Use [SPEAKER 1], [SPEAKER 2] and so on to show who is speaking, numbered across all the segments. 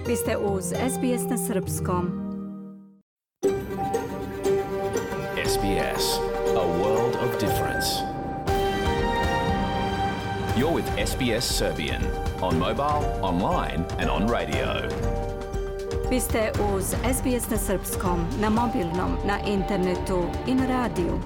[SPEAKER 1] Vi ste uz SBS na srpskom.
[SPEAKER 2] SBS, a world of difference. You're with SBS Serbian on mobile, online and on radio.
[SPEAKER 1] Vi ste uz SBS na srpskom, na mobilnom, na internetu i na radiju.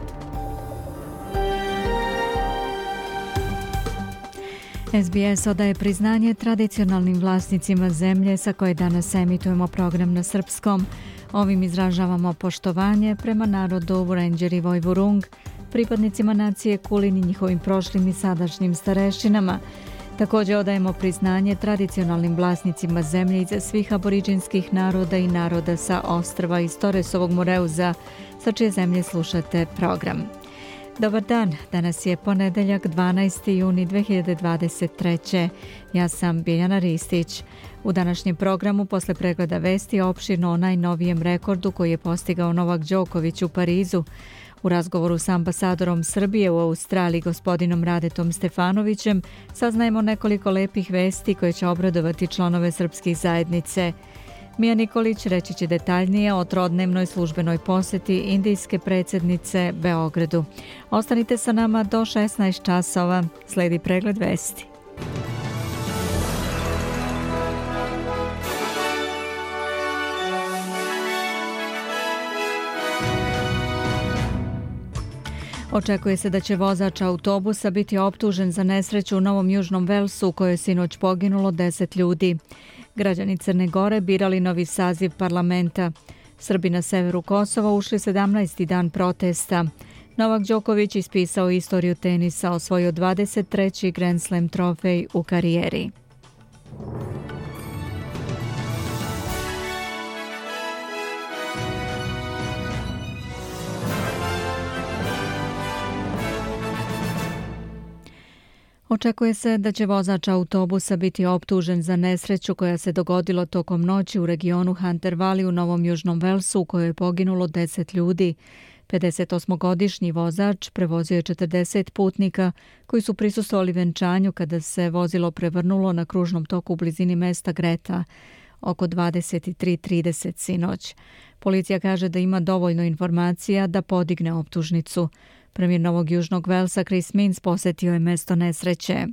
[SPEAKER 1] SBS odaje priznanje tradicionalnim vlasnicima zemlje sa koje danas emitujemo program na srpskom. Ovim izražavamo poštovanje prema narodu Vurenđer i Vojvurung, pripadnicima nacije Kulin i njihovim prošlim i sadašnjim starešinama. Također odajemo priznanje tradicionalnim vlasnicima zemlje iz svih aboriđinskih naroda i naroda sa ostrva iz Toresovog Moreuza, sa čije zemlje slušate program. Dobar dan, danas je ponedeljak 12. juni 2023. Ja sam Biljana Ristić. U današnjem programu posle pregleda vesti opširno o najnovijem rekordu koji je postigao Novak Đoković u Parizu. U razgovoru s ambasadorom Srbije u Australiji gospodinom Radetom Stefanovićem saznajemo nekoliko lepih vesti koje će obradovati članove srpskih zajednice. Mija Nikolić reći će detaljnije o trodnevnoj službenoj poseti indijske predsjednice Beogradu. Ostanite sa nama do 16 časova. Sledi pregled vesti. Očekuje se da će vozač autobusa biti optužen za nesreću u Novom Južnom Velsu u kojoj je sinoć poginulo 10 ljudi. Građani Crne Gore birali novi saziv parlamenta. Srbi na severu Kosova ušli 17. dan protesta. Novak Đoković ispisao istoriju tenisa, osvojio 23. Grand Slam trofej u karijeri. Očekuje se da će vozač autobusa biti optužen za nesreću koja se dogodila tokom noći u regionu Hunter Valley u Novom Južnom Velsu u kojoj je poginulo 10 ljudi. 58-godišnji vozač prevozio je 40 putnika koji su prisustvovali venčanju kada se vozilo prevrnulo na kružnom toku u blizini mesta Greta oko 23:30 sinoć. Policija kaže da ima dovoljno informacija da podigne optužnicu. Premijer Novog Južnog Velsa Chris Minns posjetio je mesto nesreće.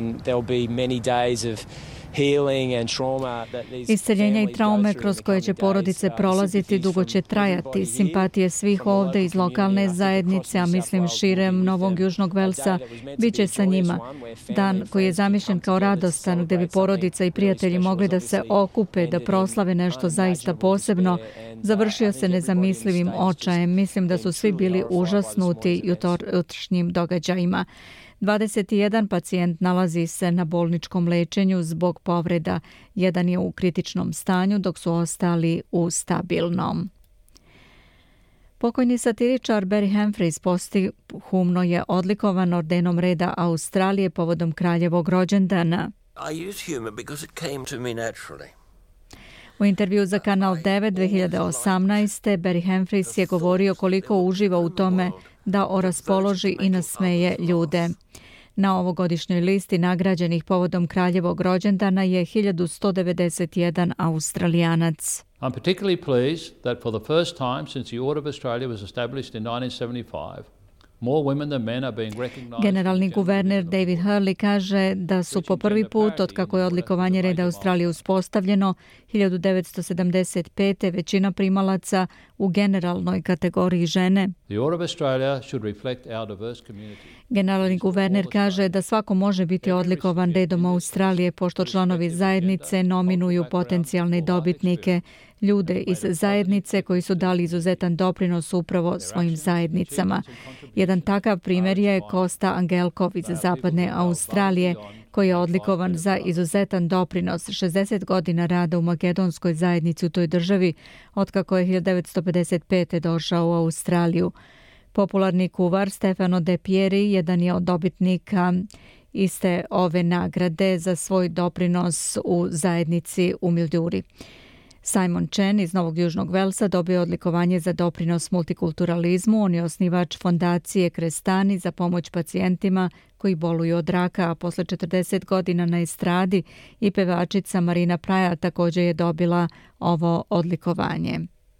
[SPEAKER 1] Isceljenja i traume kroz koje će porodice prolaziti dugo će trajati. Simpatije svih ovdje iz lokalne zajednice, a mislim širem Novog Južnog Velsa, bit će sa njima. Dan koji je zamišljen kao radostan, gdje bi porodica i prijatelji mogli da se okupe, da proslave nešto zaista posebno, završio se nezamislivim očajem. Mislim da su svi bili užasnuti jutrošnjim događajima. 21 pacijent nalazi se na bolničkom lečenju zbog povreda. Jedan je u kritičnom stanju, dok su ostali u stabilnom. Pokojni satiričar Barry Humphries posthumno je odlikovan ordenom reda Australije povodom kraljevog rođendana. U intervju za Kanal 9 2018. Barry Humphries je govorio koliko uživa u tome da oraspoloži i nasmeje ljude. Na ovogodišnjoj listi nagrađenih povodom kraljevog rođendana je 1191 Australijanac.
[SPEAKER 3] I'm particularly pleased that for the first time since the Order of Australia was established in 1975,
[SPEAKER 1] Generalni guverner David Hurley kaže da su po prvi put, od kako je odlikovanje reda Australije uspostavljeno, 1975. većina primalaca u generalnoj kategoriji žene. Generalni guverner kaže da svako može biti odlikovan redom Australije pošto članovi zajednice nominuju potencijalne dobitnike, ljude iz zajednice koji su dali izuzetan doprinos upravo svojim zajednicama. Jedan takav primjer je Kosta Angelkov iz Zapadne Australije, koji je odlikovan za izuzetan doprinos 60 godina rada u makedonskoj zajednici u toj državi, otkako je 1955. došao u Australiju. Popularni kuvar Stefano De Pieri jedan je od dobitnika iste ove nagrade za svoj doprinos u zajednici u Milduri. Simon Chen iz Novog Južnog Velsa dobio odlikovanje za doprinos multikulturalizmu. On je osnivač fondacije Krestani za pomoć pacijentima koji boluju od raka, a posle 40 godina na estradi i pevačica Marina Praja također je dobila ovo odlikovanje.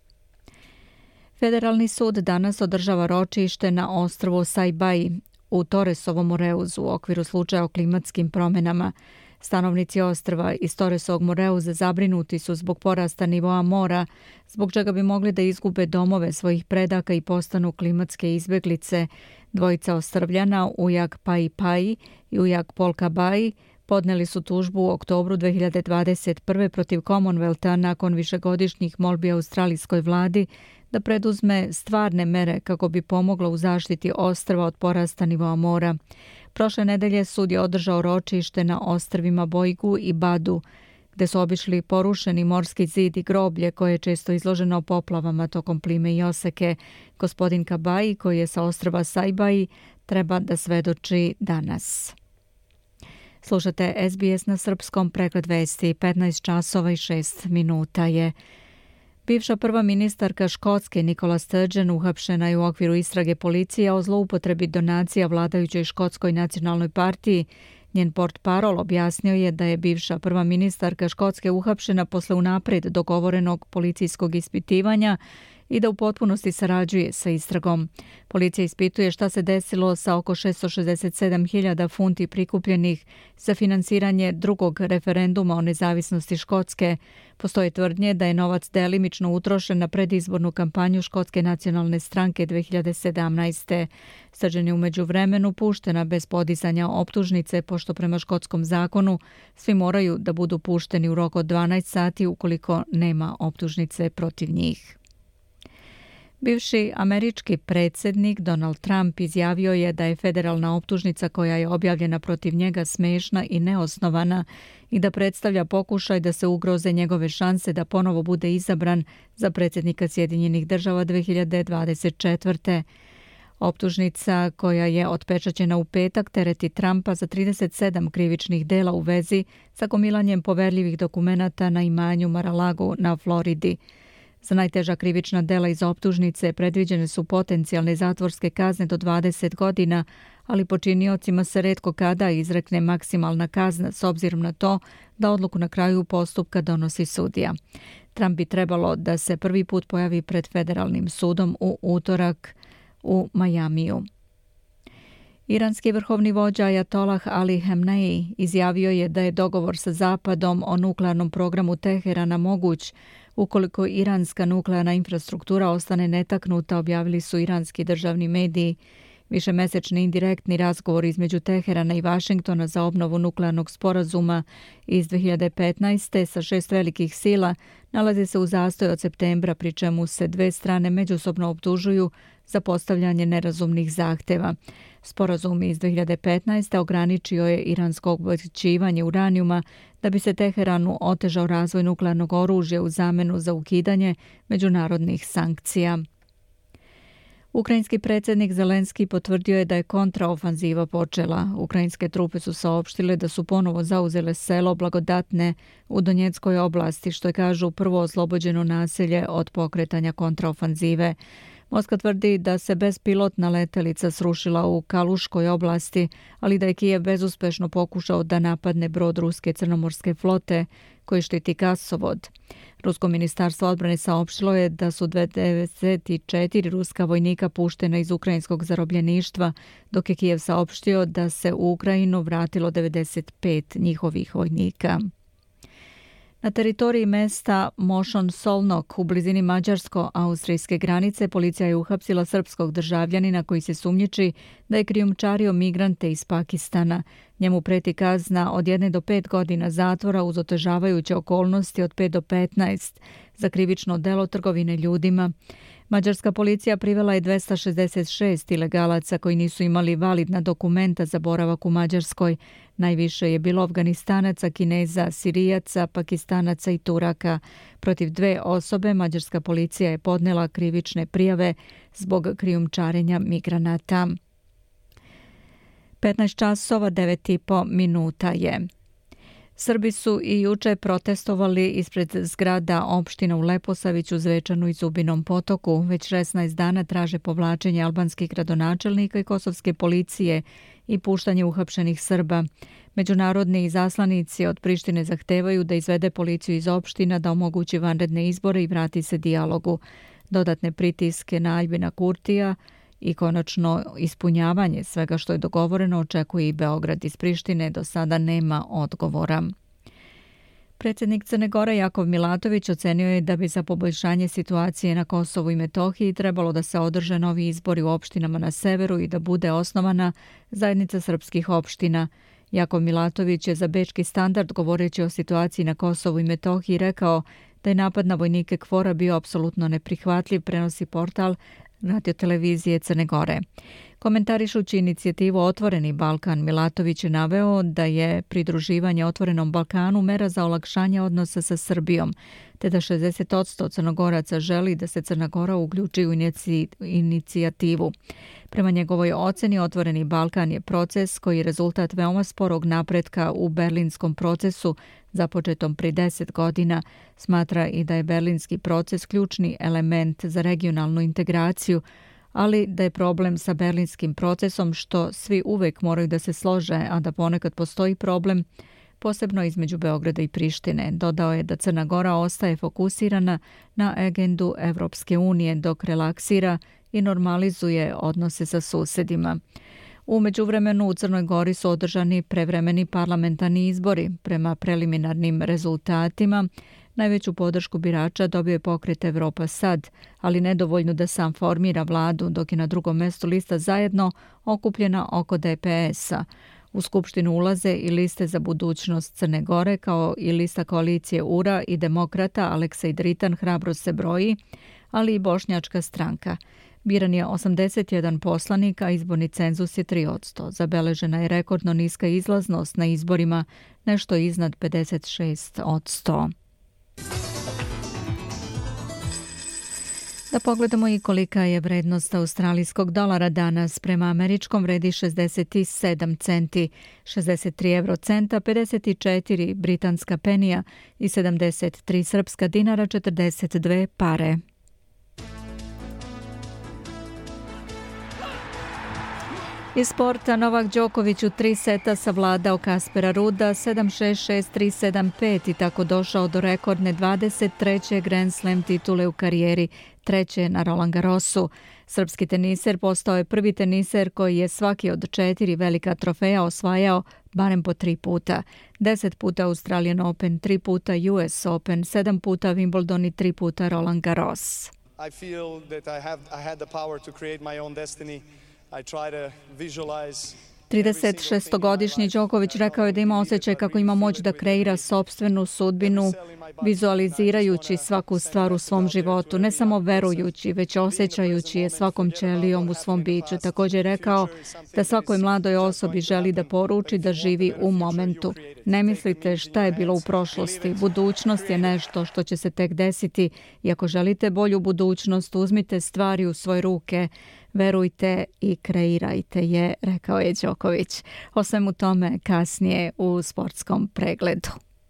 [SPEAKER 1] Federalni sud danas održava ročište na ostrvu Saibai u Torresovom Moreuzu u okviru slučaja o klimatskim promjenama. Stanovnici ostrva iz Torresovog Moreuza zabrinuti su zbog porasta nivoa mora, zbog čega bi mogli da izgube domove svojih predaka i postanu klimatske izbeglice. Dvojica ostrvljana, Ujak Pai Pai i Ujak Polka Bai, podneli su tužbu u oktobru 2021. protiv Commonwealtha nakon višegodišnjih molbi australijskoj vladi da preduzme stvarne mere kako bi pomoglo u zaštiti ostrva od porasta nivoa mora. Prošle nedelje sud je održao ročište na ostrvima Boigu i Badu, gde su obišli porušeni morski zid i groblje koje je često izloženo poplavama tokom plime i oseke. Gospodin Kabai, koji je sa ostrva Saibai, treba da svedoči danas. Slušate SBS na srpskom, preklad vesti, 15 časova i 6 minuta je. Bivša prva ministarka Škotske Nicola Sturgeon uhapšena je u okviru istrage policije o zloupotrebi donacija vladajućoj Škotskoj nacionalnoj partiji. Njen portparol objasnio je da je bivša prva ministarka Škotske uhapšena posle unapred dogovorenog policijskog ispitivanja i da u potpunosti sarađuje sa istragom. Policija ispituje šta se desilo sa oko 667.000 funti prikupljenih za finansiranje drugog referenduma o nezavisnosti Škotske. Postoje tvrdnje da je novac delimično utrošen na predizbornu kampanju Škotske nacionalne stranke 2017. Sturgeon je u međuvremenu puštena bez podizanja optužnice, pošto prema škotskom zakonu svi moraju da budu pušteni u roku od 12 sati ukoliko nema optužnice protiv njih. Bivši američki predsjednik Donald Trump izjavio je da je federalna optužnica koja je objavljena protiv njega smešna i neosnovana i da predstavlja pokušaj da se ugroze njegove šanse da ponovo bude izabran za predsjednika Sjedinjenih država 2024. Optužnica koja je otpečaćena u petak tereti Trumpa za 37 krivičnih dela u vezi sa gomilanjem poverljivih dokumenata na imanju Mar-a-Lagu na Floridi. Za najteža krivična dela iz optužnice predviđene su potencijalne zatvorske kazne do 20 godina, ali počiniocima se retko kada izrekne maksimalna kazna s obzirom na to da odluku na kraju postupka donosi sudija. Trump bi trebalo da se prvi put pojavi pred federalnim sudom u utorak u Majamiju. Iranski vrhovni vođa Ajatolah Ali Hamenei izjavio je da je dogovor sa Zapadom o nuklearnom programu Teherana moguć ukoliko iranska nuklearna infrastruktura ostane netaknuta, objavili su iranski državni mediji. Višemesečni indirektni razgovor između Teherana i Vašingtona za obnovu nuklearnog sporazuma iz 2015. sa 6 velikih sila nalazi se u zastoju od septembra, pri čemu se dve strane međusobno optužuju za postavljanje nerazumnih zahteva. Sporazum iz 2015. ograničio je iransko obogaćivanje uranijuma da bi se Teheranu otežao razvoj nuklearnog oružja u zamenu za ukidanje međunarodnih sankcija. Ukrajinski predsjednik Zelenski potvrdio je da je kontraofanziva počela. Ukrajinske trupe su saopštile da su ponovo zauzele selo Blagodatne u Donjeckoj oblasti, što je, kažu, prvo oslobođeno naselje od pokretanja kontraofanzive. Moskva tvrdi da se bespilotna letelica srušila u Kaluškoj oblasti, ali da je Kijev bezuspešno pokušao da napadne brod ruske crnomorske flote koji štiti gasovod. Rusko ministarstvo odbrane saopštilo je da su 94 ruska vojnika puštena iz ukrajinskog zarobljeništva, dok je Kijev saopštio da se u Ukrajinu vratilo 95 njihovih vojnika. Na teritoriji mesta Mošon Solnok u blizini mađarsko-austrijske granice policija je uhapsila srpskog državljanina koji se sumnjiči da je krijumčario migrante iz Pakistana. Njemu preti kazna od 1 do 5 godina zatvora uz otežavajuće okolnosti od 5 do 15 za krivično delo trgovine ljudima. Mađarska policija privela je 266 ilegalaca koji nisu imali validna dokumenta za boravak u Mađarskoj. Najviše je bilo Afganistanaca, Kineza, Sirijaca, Pakistanaca i Turaka. Protiv 2 osobe mađarska policija je podnela krivične prijave zbog krijumčarenja migranata. 15 časova 9,5 minuta je. Srbi su i juče protestovali ispred zgrada opština u Leposaviću, Zvečanu i Zubinom Potoku. Već 16 dana traže povlačenje albanskih gradonačelnika i kosovske policije i puštanje uhapšenih Srba. Međunarodni izaslanici od Prištine zahtevaju da izvede policiju iz opština, da omogući vanredne izbore i vrati se dijalogu. Dodatne pritiske na Aljbina Kurtija i konačno ispunjavanje svega što je dogovoreno očekuje i Beograd. Iz Prištine do sada nema odgovora. Predsjednik Crne Gore Jakov Milatović ocenio je da bi za poboljšanje situacije na Kosovu i Metohiji trebalo da se održe novi izbori u opštinama na severu i da bude osnovana zajednica srpskih opština. Jakov Milatović je za Bečki standard, govoreći o situaciji na Kosovu i Metohiji, rekao da je napad na vojnike KFOR-a bio apsolutno neprihvatljiv, prenosi portal radiotelevizije Crne Gore. Komentarišući inicijativu Otvoreni Balkan, Milatović je naveo da je pridruživanje Otvorenom Balkanu mera za olakšanje odnosa sa Srbijom, te da 60% Crnogoraca želi da se Crna Gora uključi u inicijativu. Prema njegovoj oceni, Otvoreni Balkan je proces koji je rezultat veoma sporog napretka u berlinskom procesu započetom pri 10 godina. Smatra i da je berlinski proces ključni element za regionalnu integraciju, ali da je problem sa berlinskim procesom što svi uvek moraju da se slože, a da ponekad postoji problem, posebno između Beograda i Prištine. Dodao je da Crna Gora ostaje fokusirana na agendu Evropske unije dok relaksira i normalizuje odnose sa susedima. U međuvremenu u Crnoj Gori su održani prevremeni parlamentarni izbori. Prema preliminarnim rezultatima, najveću podršku birača dobio je pokret Evropa Sad, ali nedovoljno da sam formira vladu, dok je na drugom mestu lista Zajedno okupljena oko DPS-a. U Skupštinu ulaze i liste za budućnost Crne Gore, kao i lista koalicije URA i demokrata Aleksej Dritan, hrabro se broji, ali i Bošnjačka stranka. Biran je 81 poslanik, a izborni cenzus je 3%. Zabeležena je rekordno niska izlaznost na izborima, nešto iznad 56%. Da pogledamo i kolika je vrednost australijskog dolara danas. Prema američkom vredi 67 centi, 63 eurocenta, 54 britanska penija i 73 srpska dinara, 42 pare. Iz sporta, Novak Đoković u 3 seta savladao Kaspera Ruda 7-6, 6-3, 7-5 i tako došao do rekordne 23. Grand Slam titule u karijeri, treće na Roland Garrosu. Srpski teniser postao je prvi teniser koji je svaki od 4 velika trofeja osvajao barem po 3 puta. 10 puta Australian Open, 3 puta US Open, 7 puta Wimbledon i 3 puta Roland Garros.
[SPEAKER 4] I feel that I had the power to create my own destiny. I try to visualize
[SPEAKER 1] 36-godišnji Đoković rekao je da ima osjećaj kako ima moć da kreira sopstvenu sudbinu, vizualizirajući svaku stvar u svom životu, ne samo verujući, već osjećajući je svakom ćelijom u svom biću. Također je rekao da svakoj mladoj osobi želi da poruči da živi u momentu. Ne mislite šta je bilo u prošlosti. Budućnost je nešto što će se tek desiti i ako želite bolju budućnost, uzmite stvari u svoje ruke. Verujte i kreirajte je, rekao je Đoković. O svemu tome kasnije u sportskom pregledu.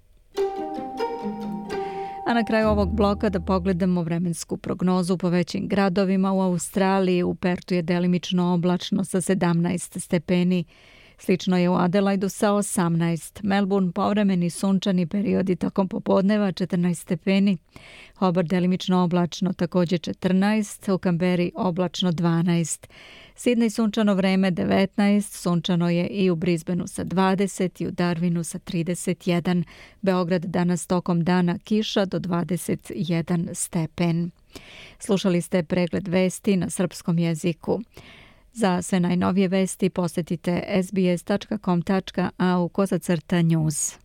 [SPEAKER 1] A na kraju ovog bloka da pogledamo vremensku prognozu po većim gradovima. U Australiji u Pertu je delimično oblačno sa 17 stepeni. Slično je u Adelaidu sa 18. Melbourne povremeni sunčani periodi tokom popodneva 14 stepeni. Hobart delimično oblačno također 14. U Kamberi oblačno 12. Sidney sunčano vreme 19. Sunčano je i u Brisbaneu sa 20. I u Darwinu sa 31. Beograd danas tokom dana kiša do 21 stepen. Slušali ste pregled vesti na srpskom jeziku. Za sve najnovije vesti posjetite sbs.com.au/news.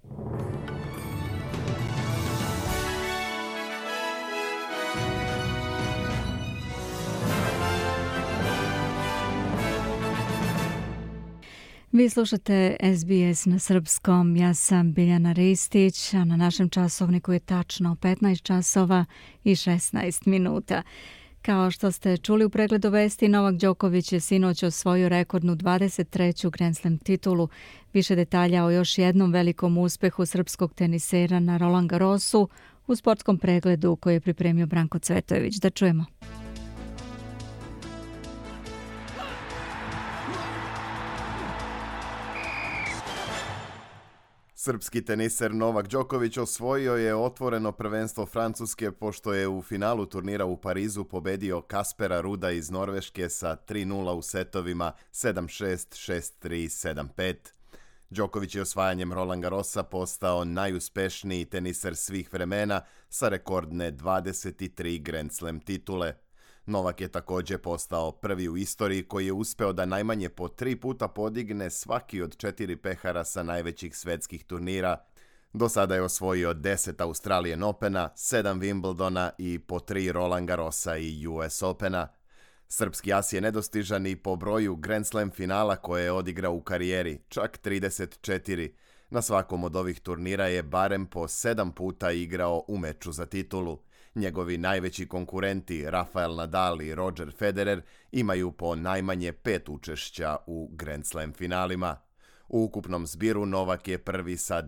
[SPEAKER 1] Vi slušate SBS na srpskom, ja sam Biljana Ristić, a na našem časovniku je tačno 15 časova i 16 minuta. Kao što ste čuli u pregledu vesti, Novak Đoković je sinoć osvojio rekordnu 23. Grand Slam titulu. Više detalja o još jednom velikom uspehu srpskog tenisera na Roland Garrosu u sportskom pregledu koji je pripremio Branko Cvetojević. Da čujemo.
[SPEAKER 5] Srpski teniser Novak Đoković osvojio je otvoreno prvenstvo Francuske pošto je u finalu turnira u Parizu pobedio Kaspera Ruda iz Norveške sa 3:0 u setovima 7:6, 6:3, 7:5. Đoković je osvajanjem Roland Garrosa postao najuspešniji teniser svih vremena sa rekordne 23 Grand Slam titule. Novak je također postao prvi u istoriji koji je uspeo da najmanje po 3 puta podigne svaki od 4 pehara sa najvećih svetskih turnira. Do sada je osvojio 10 Australian Opena, 7 Wimbledona i po 3 Roland Garrosa i US Opena. Srpski as je nedostižan i po broju Grand Slam finala koje je odigrao u karijeri, čak 34. Na svakom od ovih turnira je barem po 7 puta igrao u meču za titulu. Njegovi najveći konkurenti, Rafael Nadal i Roger Federer, imaju po najmanje 5 učešća u Grand Slam finalima. U ukupnom zbiru Novak je prvi sa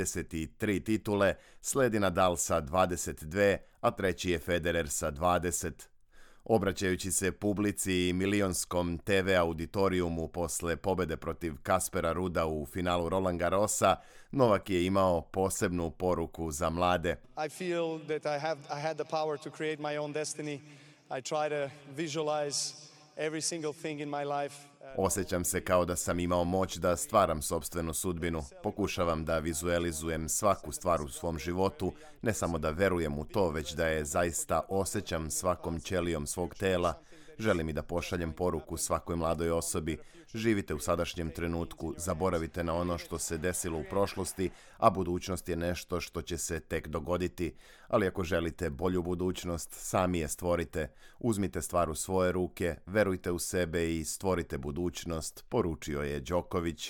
[SPEAKER 5] 23 titule, sledi Nadal sa 22, a treći je Federer sa 20. Obraćajući se publici i milionskom TV auditorijumu posle pobede protiv Kaspera Ruda u finalu Roland Garrosa, Novak je imao posebnu poruku za mlade.
[SPEAKER 4] I feel that I had the power to create my own destiny. I try to visualize every single thing in my life.
[SPEAKER 5] Osjećam se kao da sam imao moć da stvaram sopstvenu sudbinu. Pokušavam da vizualizujem svaku stvar u svom životu, ne samo da verujem u to, već da je zaista osjećam svakom ćelijom svog tela. Želim i da pošaljem poruku svakoj mladoj osobi. Živite u sadašnjem trenutku, zaboravite na ono što se desilo u prošlosti, a budućnost je nešto što će se tek dogoditi. Ali ako želite bolju budućnost, sami je stvorite. Uzmite stvar u svoje ruke, verujte u sebe i stvorite budućnost, poručio je Đoković.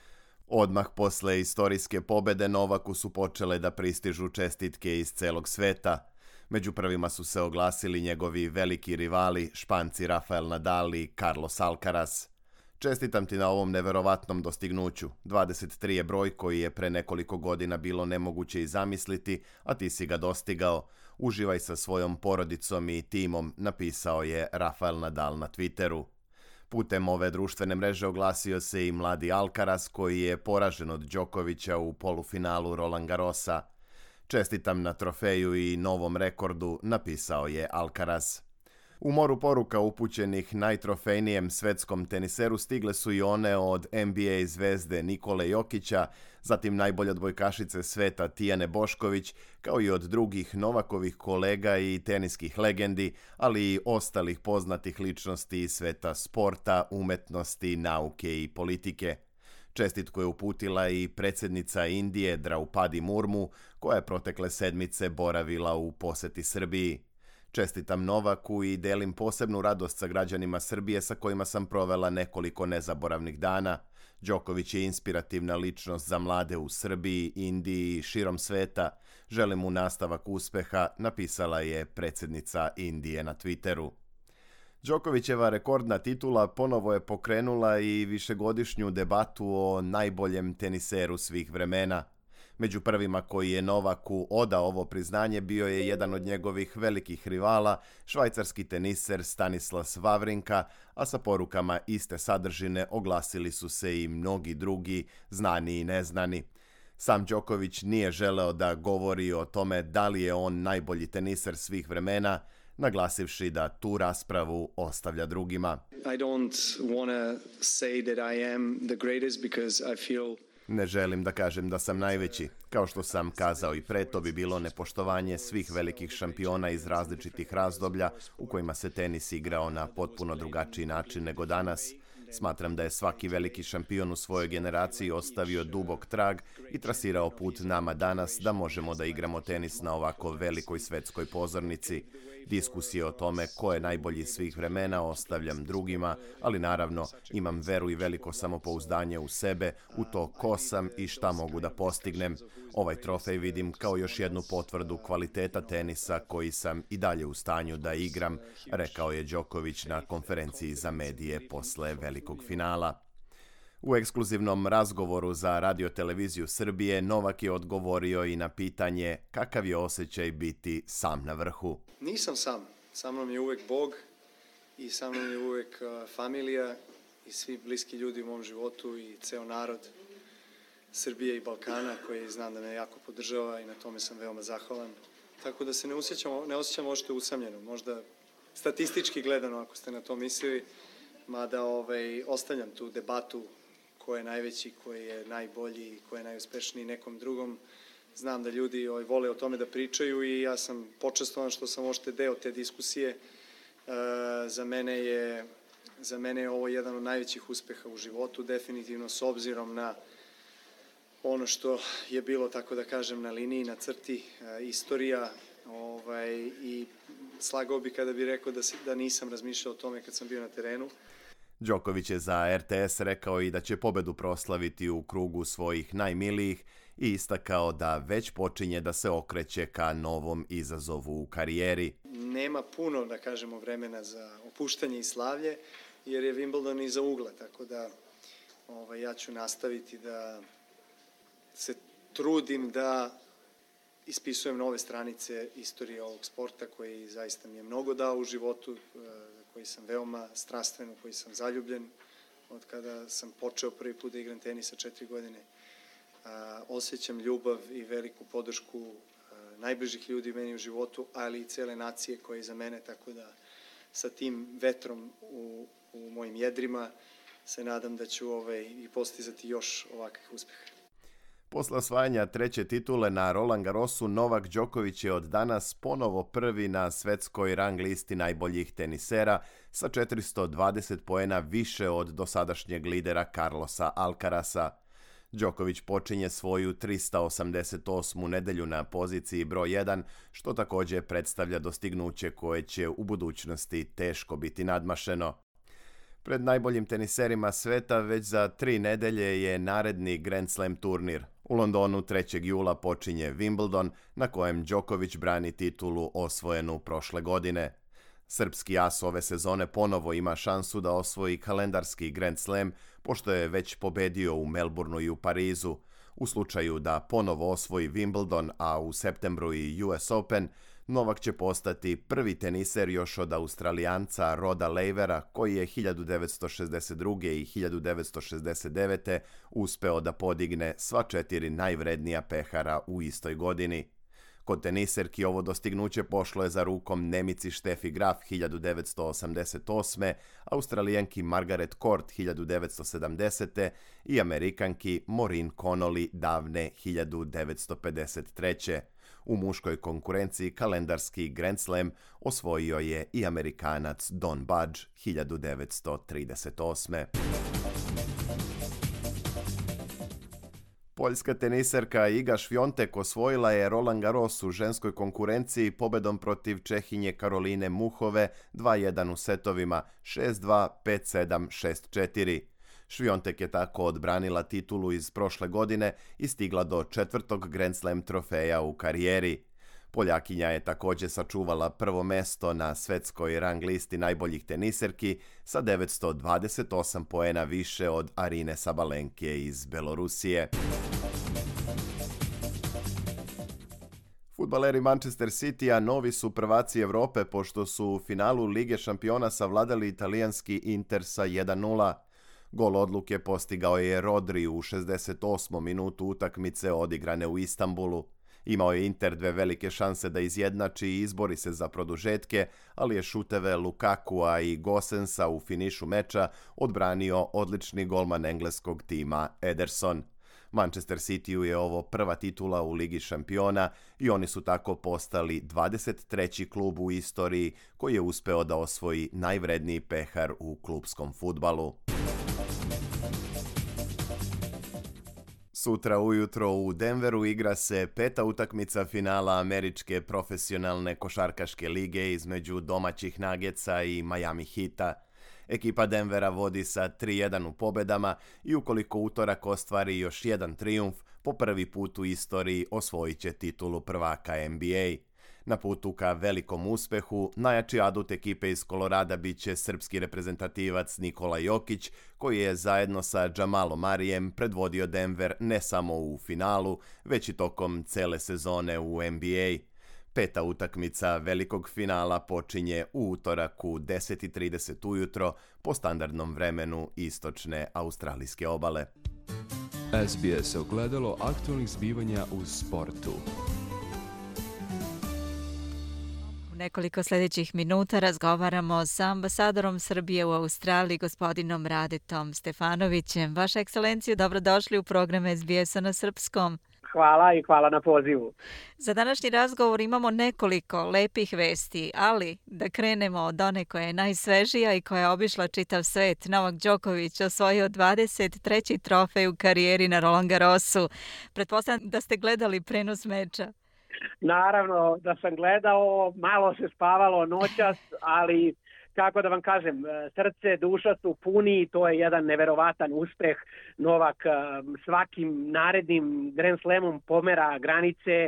[SPEAKER 5] Odmah posle istorijske pobede Novaku su počele da pristižu čestitke iz celog sveta. Među prvima su se oglasili njegovi veliki rivali, Španci Rafael Nadal i Carlos Alcaraz. Čestitam ti na ovom neverovatnom dostignuću. 23 je broj koji je pre nekoliko godina bilo nemoguće i zamisliti, a ti si ga dostigao. Uživaj sa svojom porodicom i timom, napisao je Rafael Nadal na Twitteru. Putem ove društvene mreže oglasio se i mladi Alcaraz koji je poražen od Đokovića u polufinalu Roland Garrosa. Čestitam na trofeju i novom rekordu, napisao je Alcaraz. U moru poruka upućenih najtrofejnijem svetskom teniseru stigle su i one od NBA zvezde Nikole Jokića, zatim najbolje odbojkašice sveta Tijane Bošković, kao i od drugih Novakovih kolega i teniskih legendi, ali i ostalih poznatih ličnosti iz sveta sporta, umetnosti, nauke i politike. Čestitku je uputila i predsjednica Indije Draupadi Murmu, koja je protekle sedmice boravila u poseti Srbiji. Čestitam Novaku i delim posebnu radost sa građanima Srbije sa kojima sam provela nekoliko nezaboravnih dana. Đoković je inspirativna ličnost za mlade u Srbiji, Indiji i širom sveta. Želim mu nastavak uspeha, napisala je predsjednica Indije na Twitteru. Đokovićeva rekordna titula ponovo je pokrenula i višegodišnju debatu o najboljem teniseru svih vremena. Među prvima koji je Novaku odao ovo priznanje bio je jedan od njegovih velikih rivala, švajcarski teniser Stanislas Wawrinka, a sa porukama iste sadržine oglasili su se i mnogi drugi, znani i neznani. Sam Đoković nije želeo da govori o tome da li je on najbolji teniser svih vremena, naglasivši da tu raspravu ostavlja drugima.
[SPEAKER 4] I don't want to say that I am the greatest because I feel
[SPEAKER 5] Ne želim da kažem da sam najveći. Kao što sam kazao i pre, to bi bilo nepoštovanje svih velikih šampiona iz različitih razdoblja u kojima se tenis igrao na potpuno drugačiji način nego danas. Smatram da je svaki veliki šampion u svojoj generaciji ostavio dubok trag i trasirao put nama danas da možemo da igramo tenis na ovako velikoj svetskoj pozornici. Diskusije o tome ko je najbolji svih vremena ostavljam drugima, ali naravno imam veru i veliko samopouzdanje u sebe, u to ko sam i šta mogu da postignem. Ovaj trofej vidim kao još jednu potvrdu kvaliteta tenisa koji sam i dalje u stanju da igram, rekao je Đoković na konferenciji za medije posle velikog finala. U ekskluzivnom razgovoru za Radio-televiziju Srbije Novak je odgovorio i na pitanje kakav je osjećaj biti sam na vrhu.
[SPEAKER 4] Nisam sam. Sa mnom je uvek Bog i sa mnom je uvek familija i svi bliski ljudi u mom životu i ceo narod. Srbije i Balkana, koji znam da me jako podržava i na tome sam veoma zahvalan. Tako da se ne osjećam možda usamljeno, možda statistički gledano ako ste na to mislili, mada ostavljam tu debatu ko je najveći, ko je najbolji, ko je najuspešniji nekom drugom. Znam da ljudi vole o tome da pričaju i ja sam počastovan što sam možda deo te diskusije. Za mene je ovo jedan od najvećih uspeha u životu, definitivno s obzirom na ono što je bilo, tako da kažem, na liniji, na crti, istorija, i slagao bi kada bi rekao da nisam razmišljao o tome kad sam bio na terenu.
[SPEAKER 5] Đoković je za RTS rekao i da će pobedu proslaviti u krugu svojih najmilijih i istakao da već počinje da se okreće ka novom izazovu u karijeri.
[SPEAKER 4] Nema puno, da kažemo, vremena za opuštanje i slavlje, jer je Wimbledon iza ugla, tako da ja ću nastaviti da se trudim da ispisujem nove stranice istorije ovog sporta koji zaista mi je mnogo dao u životu, koji sam veoma strastven, u koji sam zaljubljen od kada sam počeo prvi put da igram tenis sa 4 godine. Osjećam ljubav i veliku podršku najbližih ljudi meni u životu, ali i cele nacije koje je iza mene, tako da sa tim vetrom u mojim jedrima se nadam da ću i postizati još ovakvih uspeha.
[SPEAKER 5] Posle osvajanja 3. titule na Roland Garrosu, Novak Đoković je od danas ponovo prvi na svetskoj rang listi najboljih tenisera sa 420 poena više od dosadašnjeg lidera Carlosa Alcarasa. Đoković počinje svoju 388. nedelju na poziciji broj 1, što također predstavlja dostignuće koje će u budućnosti teško biti nadmašeno. Pred najboljim teniserima sveta već za 3 nedelje je naredni Grand Slam turnir. U Londonu 3. jula počinje Wimbledon, na kojem Đoković brani titulu osvojenu prošle godine. Srpski as ove sezone ponovo ima šansu da osvoji kalendarski Grand Slam, pošto je već pobedio u Melbourneu i u Parizu. U slučaju da ponovo osvoji Wimbledon, a u septembru i US Open, Novak će postati prvi teniser još od Australijanca Roda Lavera, koji je 1962. i 1969. uspeo da podigne sva 4 najvrednija pehara u istoj godini. Kod teniserki ovo dostignuće pošlo je za rukom Nemici Steffi Graf 1988. Australijanki Margaret Court 1970. i Amerikanki Maureen Connolly davne 1953. U muškoj konkurenciji kalendarski Grand Slam osvojio je i Amerikanac Don Budge 1938. Poljska teniserka Iga Swiatek osvojila je Roland Garros u ženskoj konkurenciji pobedom protiv Čehinje Karoline Muhove 2-1 u setovima 6-2, 5-7, 6-4. Swiatek je tako odbranila titulu iz prošle godine i stigla do 4. Grand Slam trofeja u karijeri. Poljakinja je također sačuvala prvo mesto na svetskoj rang listi najboljih teniserki sa 928 poena više od Arine Sabalenke iz Belorusije. Fudbaleri Manchester City-a novi su prvaci Evrope pošto su u finalu Lige šampiona savladali italijanski Inter sa 1-0. Gol odluke postigao je Rodri u 68. minutu utakmice odigrane u Istanbulu. Imao je Inter 2 velike šanse da izjednači i izbori se za produžetke, ali je šuteve Lukakua i Gosensa u finišu meča odbranio odlični golman engleskog tima Ederson. Manchester City-u je ovo prva titula u Ligi šampiona i oni su tako postali 23. klub u istoriji koji je uspeo da osvoji najvredniji pehar u klupskom fudbalu. Sutra ujutro u Denveru igra se 5. utakmica finala Američke profesionalne košarkaške lige između domaćih Nuggetsa i Miami Heata. Ekipa Denvera vodi sa 3-1 u pobedama i ukoliko utorak ostvari još jedan trijumf, po prvi put u istoriji osvojit će titulu prvaka NBA. Na putu ka velikom uspehu, najjači adut ekipe iz Kolorada bit će srpski reprezentativac Nikola Jokić, koji je zajedno sa Jamalom Marijem predvodio Denver ne samo u finalu, već i tokom cele sezone u NBA. 5. utakmica velikog finala počinje u utorak u 10:30 ujutro po standardnom vremenu istočne australijske obale.
[SPEAKER 6] SBS ogledalo aktualnih zbivanja u sportu.
[SPEAKER 1] U nekoliko sljedećih minuta razgovaramo sa ambasadorom Srbije u Australiji, gospodinom Radetom Stefanovićem. Vaša ekscelencijo, dobrodošli u program SBS-a na srpskom.
[SPEAKER 7] Hvala i hvala na pozivu.
[SPEAKER 1] Za današnji razgovor imamo nekoliko lepih vesti, ali da krenemo od one koja je najsvežija i koja je obišla čitav svet. Novak Đoković osvojio 23. trofej u karijeri na Roland Garrosu. Pretpostavljam da ste gledali prenos meča.
[SPEAKER 7] Naravno da sam gledao, malo se spavalo noćas, ali kako da vam kažem, srce, duša su puni i to je jedan neverovatan uspeh. Novak svakim narednim Grand Slamom pomera granice,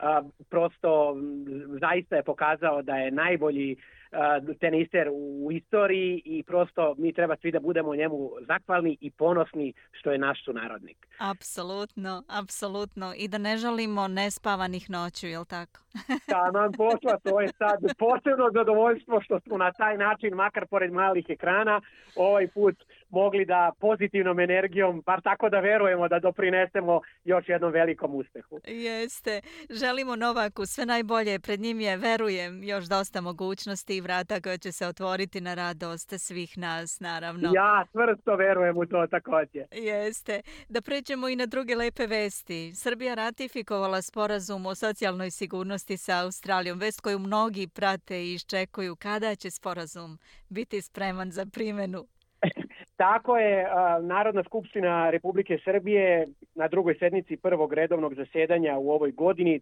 [SPEAKER 7] prosto zaista je pokazao da je najbolji teniser u istoriji i prosto mi treba svi da budemo njemu zahvalni i ponosni što je naš sunarodnik.
[SPEAKER 1] Apsolutno, apsolutno. I da ne žalimo nespavanih noću, je li tako?
[SPEAKER 7] Da nam posla, to je sad posebno zadovoljstvo što smo na taj način, makar pored malih ekrana, ovaj put mogli da pozitivnom energijom, bar tako da verujemo da doprinesemo još jednom velikom uspehu.
[SPEAKER 1] Jeste. Želimo Novaku sve najbolje. Pred njim je, verujem, još dosta mogućnosti i vrata koja će se otvoriti na radost svih nas, naravno.
[SPEAKER 7] Ja čvrsto verujem u to također.
[SPEAKER 1] Jeste. Da pređemo i na druge lepe vesti. Srbija ratifikovala sporazum o socijalnoj sigurnosti sa Australijom. Vest koju mnogi prate i iščekuju. Kada će sporazum biti spreman za primjenu?
[SPEAKER 7] Tako je, Narodna skupština Republike Srbije na drugoj sednici prvog redovnog zasedanja u ovoj godini,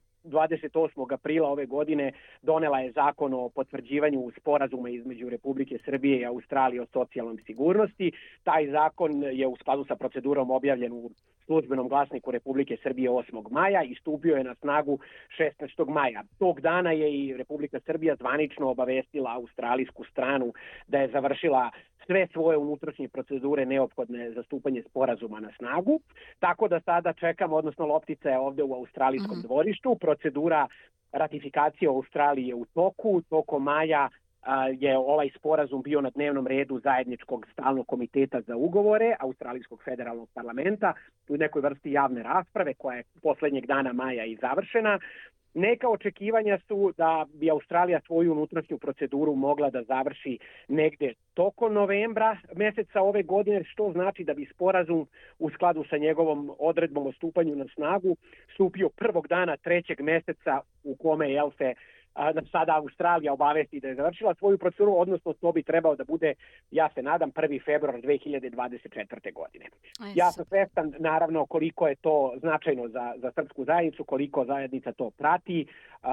[SPEAKER 7] 28. aprila ove godine, donela je zakon o potvrđivanju sporazuma između Republike Srbije i Australije o socijalnoj sigurnosti. Taj zakon je u skladu sa procedurom objavljen u službenom glasniku Republike Srbije 8. maja i stupio je na snagu 16. maja. Tog dana je i Republika Srbija zvanično obavestila australijsku stranu da je završila sve svoje unutrašnje procedure neophodne za stupanje sporazuma na snagu. Tako da sada čekamo, odnosno loptica je ovdje u australijskom dvorištu. Procedura ratifikacije u Australiji je u toku. Tokom maja je ovaj sporazum bio na dnevnom redu zajedničkog stalnog komiteta za ugovore Australijskog federalnog parlamenta u nekoj vrsti javne rasprave koja je posljednjeg dana maja i završena. Neka očekivanja su da bi Australija svoju unutrašnju proceduru mogla da završi negde tokom novembra mjeseca ove godine, što znači da bi sporazum u skladu sa njegovom odredbom o stupanju na snagu stupio prvog dana trećeg mjeseca u kome se sada Australija obavesti da je završila svoju proceduru, odnosno to bi trebao da bude, ja se nadam, 1. februar 2024. godine. Ja sam svestan, naravno, koliko je to značajno za srpsku zajednicu, koliko zajednica to prati.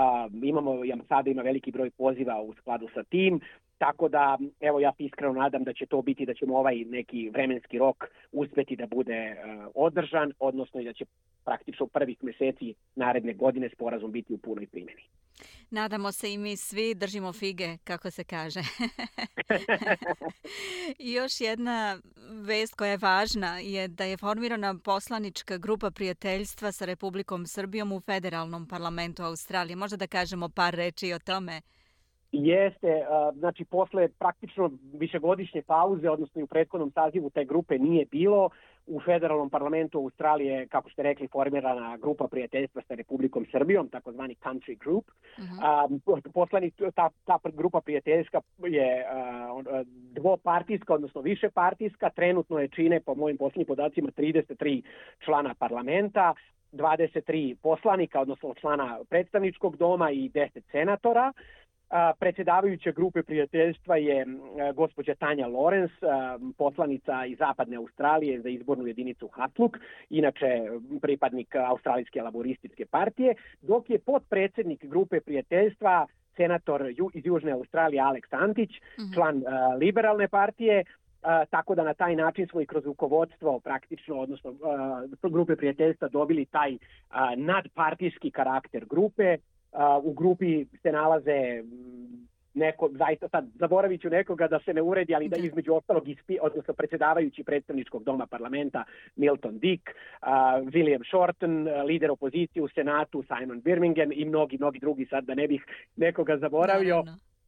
[SPEAKER 7] Sada ima veliki broj poziva u skladu sa tim, tako da, evo, ja iskreno nadam da će to biti, da ćemo ovaj neki vremenski rok uspeti da bude održan, odnosno i da će praktično prvih mjeseci naredne godine sporazum biti u punoj primjeni.
[SPEAKER 1] Nadamo se i mi svi, držimo fige, kako se kaže. I još jedna vest koja je važna je da je formirana poslanička grupa prijateljstva sa Republikom Srbijom u federalnom parlamentu Australije. Možda da kažemo par reči o tome?
[SPEAKER 7] Jeste, znači posle praktično višegodišnje pauze, odnosno i u prethodnom sazivu te grupe nije bilo. U federalnom parlamentu Australije, kako ste rekli, formirana grupa prijateljstva sa Republikom Srbijom, takozvani country group. Ta grupa prijateljska je dvopartijska, odnosno višepartijska. Trenutno je čine, po mojim posljednjim podacima, 33 člana parlamenta, 23 poslanika, odnosno člana predstavničkog doma i 10 senatora. Predsjedavajuća grupe prijateljstva je gospođa Tanja Lorenz, poslanica iz Zapadne Australije za izbornu jedinicu Hatluk, inače pripadnik Australijske laborističke partije, dok je potpredsjednik grupe prijateljstva senator iz Južne Australije Alex Antić, član liberalne partije, tako da na taj način smo i kroz rukovodstvo praktično, odnosno grupe prijateljstva dobili taj nadpartijski karakter grupe. U grupi se nalaze zaista sad zaboravit ću nekoga da se ne uredi, ali da između ostalog odnosno predsjedavajući predstavničkog doma parlamenta Milton Dick, William Shorten, lider opozicije u Senatu Simon Birmingham i mnogi drugi, sad da ne bih nekoga zaboravio.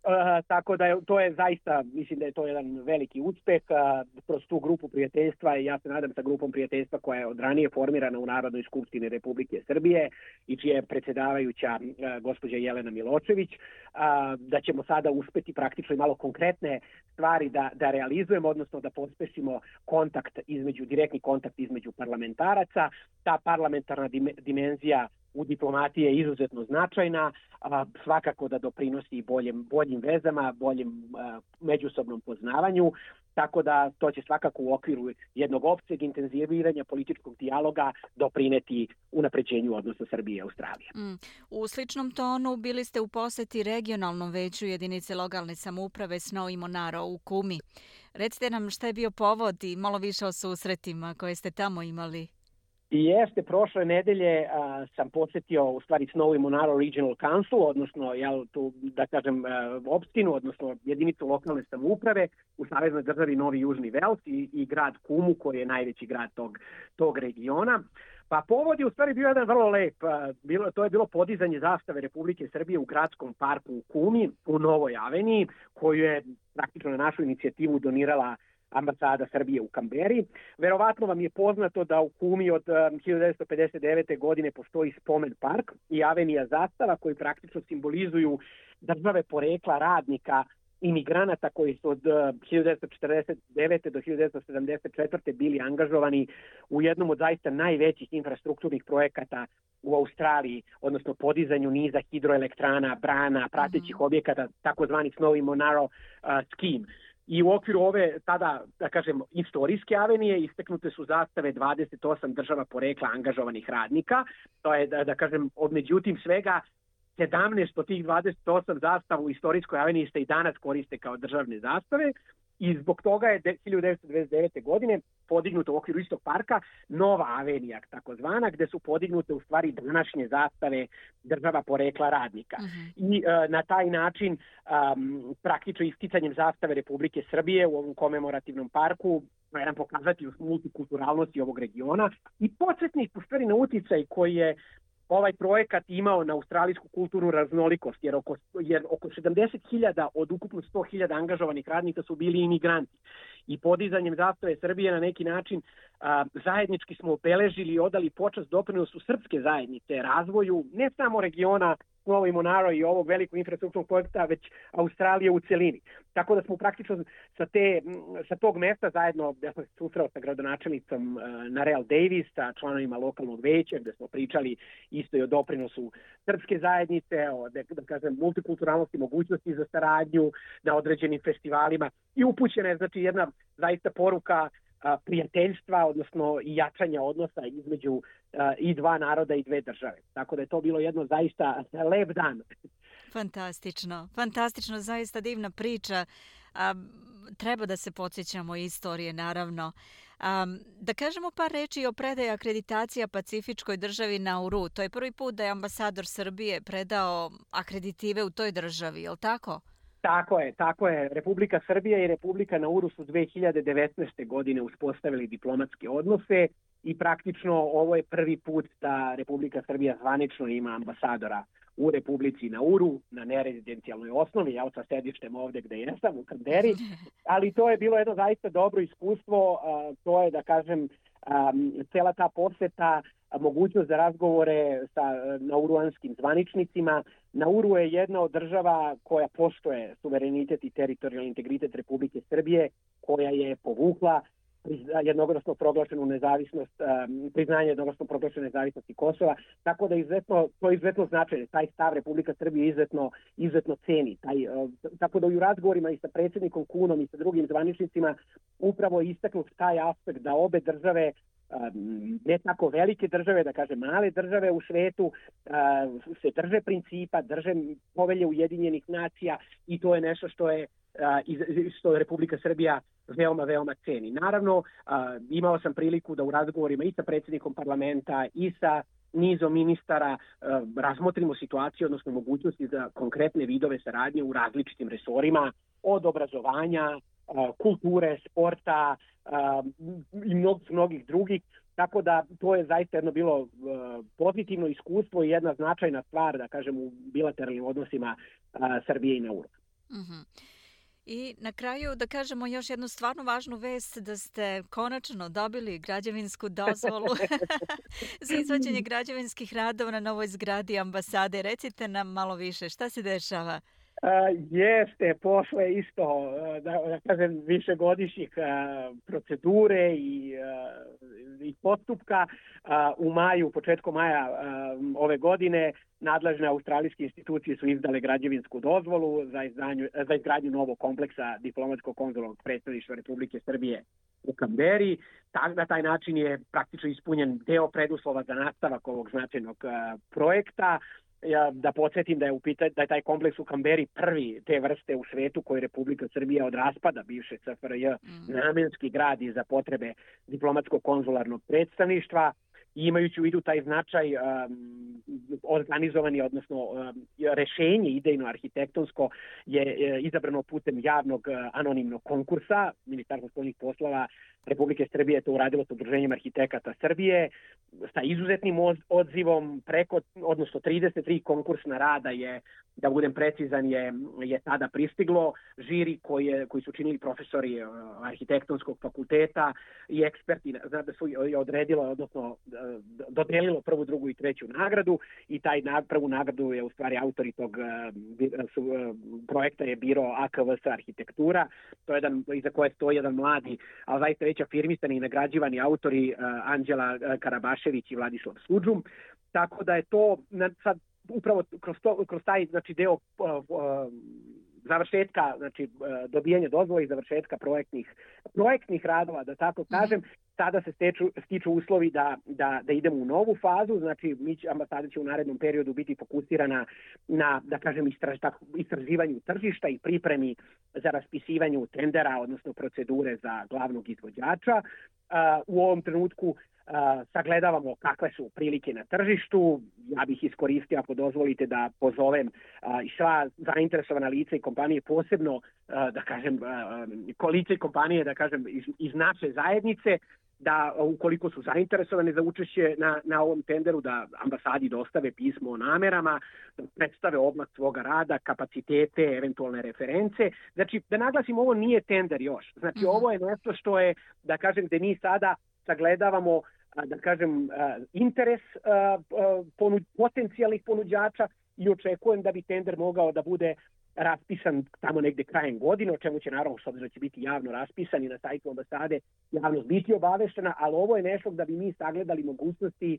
[SPEAKER 7] Tako da to je zaista, mislim da je to jedan veliki uspeh kroz tu grupu prijateljstva i ja se nadam sa grupom prijateljstva koja je od ranije formirana u Narodnoj skupštini Republike Srbije i čija je predsjedavajuća gospođa Jelena Milošević, da ćemo sada uspeti praktično i malo konkretne stvari da realizujemo, odnosno da pospešimo direktni kontakt između parlamentaraca. Ta parlamentarna dimenzija u diplomatiji je izuzetno značajna, svakako da doprinosi boljim vezama, boljem međusobnom poznavanju, tako da to će svakako u okviru jednog općeg intenziviranja političkog dijaloga doprineti unapređenju odnosa Srbije i Australije.
[SPEAKER 1] U sličnom tonu bili ste u poseti regionalnom veću jedinice lokalne samouprave Snowy Monaro u Kumi. Recite nam šta je bio povod i malo više o susretima koje ste tamo imali.
[SPEAKER 7] I jeste, prošle nedelje sam posjetio u stvari Snowy Monaro Regional Council, odnosno tu da kažem opštinu, odnosno jedinicu lokalne samouprave u saveznoj državi Novi Južni Vels i grad Kumu koji je najveći grad tog regiona. Pa povod je u stvari bio jedan vrlo lep. To je bilo podizanje zastave Republike Srbije u gradskom parku u Kumi u Novoj Aveniji koju je praktično na našu inicijativu donirala ambasada Srbije u Kamberi. Verovatno vam je poznato da u Kumi od 1959. godine postoji spomen park i avenija zastava koji praktično simbolizuju države porekla radnika imigranata koji su od 1949. do 1974. bili angažovani u jednom od zaista najvećih infrastrukturnih projekata u Australiji, odnosno podizanju niza hidroelektrana, brana, pratećih objekata, takozvani Snowy Monaro scheme. I u okviru ove tada, da kažem, istorijske avenije isteknute su zastave 28 država porekla angažovanih radnika. To je, da kažem, međutim svega 17 od tih 28 zastava u istorijskoj aveniji se i danas koriste kao državne zastave i zbog toga je 1929. godine podignuta u okviru istog parka nova avenija, takozvana, gde su podignute u stvari današnje zastave država porekla radnika. I na taj način praktično isticanjem zastave Republike Srbije u ovom komemorativnom parku jedan pokazati multikulturalnosti ovog regiona i podsjetnik u stvari na uticaj koji je ovaj projekat imao na australijsku kulturnu raznolikost, jer oko 70.000 od ukupno 100.000 angažovanih radnika su bili imigranti. I podizanjem zastave Srbije na neki način zajednički smo obeležili i odali počast doprinosu srpske zajednice razvoju ne samo regiona Snowy Monaro i ovog velikog infrastrukturnog projekta, već Australije u celini. Tako da smo praktično sa tog mesta zajedno, ja sam se susreo sa gradonačelnicom Narelle Davis, sa članovima lokalnog veća, gde smo pričali isto i o doprinosu srpske zajednice, o da kažem, multikulturalnosti, mogućnosti za saradnju na određenim festivalima i upućena je znači jedna zaista poruka prijateljstva, odnosno i jačanja odnosa između i dva naroda i dve države. Tako da je to bilo jedno zaista lep dan.
[SPEAKER 1] Fantastično, zaista divna priča. Treba da se podsjećamo istorije, naravno. Da kažemo par reči o predaji akreditacija Pacifičkoj državi Nauru. To je prvi put da je ambasador Srbije predao akreditive u toj državi, je li tako?
[SPEAKER 7] Tako je. Republika Srbija i Republika Nauru su 2019. godine uspostavili diplomatske odnose i praktično ovo je prvi put da Republika Srbija zvanično ima ambasadora u Republici Nauru na nerezidencijalnoj osnovi, ja sa sedištem ovde gde jesam u Kamberi, ali to je bilo jedno zaista dobro iskustvo, to je da kažem cela ta poseta, mogućnost za razgovore sa nauruanskim zvaničnicima. Nauru je jedna od država koja poštuje suverenitet i teritorijalni integritet Republike Srbije, koja je povukla jednoglasno proglašenu nezavisnost, priznanje jednoglasno proglašene nezavisnosti Kosova, tako da to je izuzetno značajno. Taj stav Republika Srbije izuzetno ceni. Tako da u razgovorima i sa predsjednikom Kunom i sa drugim zvaničnicima upravo je istaknut taj aspekt da obe države, ne tako velike države, da kažem male države u svetu, se drže principa, drže povelje Ujedinjenih nacija i to je nešto što Republika Srbija veoma ceni. Naravno, imao sam priliku da u razgovorima i sa predsjednikom parlamenta i sa nizom ministara razmotrimo situaciju, odnosno mogućnosti za konkretne vidove saradnje u različitim resorima, od obrazovanja, kulture, sporta i mnogih drugih. Tako da to je zaista jedno bilo pozitivno iskustvo i jedna značajna stvar, da kažem, u bilateralnim odnosima Srbije i Nauru.
[SPEAKER 1] I na kraju da kažemo još jednu stvarno važnu vest da ste konačno dobili građevinsku dozvolu za izvođenje građevinskih radova na novoj zgradi ambasade. Recite nam malo više, šta se dešava?
[SPEAKER 7] Jeste, posle isto, da kažem, višegodišnjih procedure i postupka, u maju, početkom maja ove godine, nadležne australijske institucije su izdale građevinsku dozvolu za izgradnju novog kompleksa diplomatsko-konzularnog predstavništva Republike Srbije u Kamberi. Na taj način je praktično ispunjen deo preduslova za nastavak ovog značajnog projekta. Da podsjetim da je taj kompleks u Kamberi prvi te vrste u svetu koji Republika Srbija od raspada bivše SFRJ namenski gradi za potrebe diplomatsko-konzularnog predstavništva. I imajući u vidu taj značaj, organizovani, odnosno rešenje idejno arhitektonsko je izabrano putem javnog anonimnog konkursa. Ministarstvo spoljnih poslova Republike Srbije je to uradilo s Udruženjem arhitekata Srbije sa izuzetnim odzivom, odnosno 33 konkursna rada je, da budem precizan, je tada pristiglo. Žiri koji su činili profesori arhitektonskog fakulteta i eksperti, da su odredilo, odnosno dodelilo prvu, drugu i treću nagradu i prvu nagradu je u stvari autori tog projekta je biro AKVS Arhitektura. To je iza koje stoji jedan mladi, ali zaista već afirmisani i nagrađivani autori Anđela Karabašević i Vladislav Suđum. Tako da je to sad upravo kroz taj deo završetka, dobijanje dozvole i završetka projektnih radova, da tako kažem, sada se stiču uslovi da idemo u novu fazu. Znači, ambasada će u narednom periodu biti fokusirana na, da kažem, istraživanju tržišta i pripremi za raspisivanju tendera, odnosno procedure za glavnog izvođača. U ovom trenutku sagledavamo kakve su prilike na tržištu. Ja bih iskoristio, ako dozvolite, da pozovem i sva zainteresovana lica i kompanije, posebno, da kažem, lice i kompanije, da kažem, iz naše zajednice, da ukoliko su zainteresovani za učešće na ovom tenderu, da ambasadi dostave pismo o namerama, da predstave oblak svoga rada, kapacitete, eventualne reference. Znači, da naglasim, ovo nije tender još. Znači, ovo je nešto što je, da kažem, gde mi sada sagledavamo, da kažem, interes potencijalnih ponuđača i očekujem da bi tender mogao da bude raspisan tamo negde krajem godine, o čemu će naravno, s obzirom da će biti javno raspisan i na sajtu ambasade javnost biti obaveštena, ali ovo je nešto da bi mi sagledali mogućnosti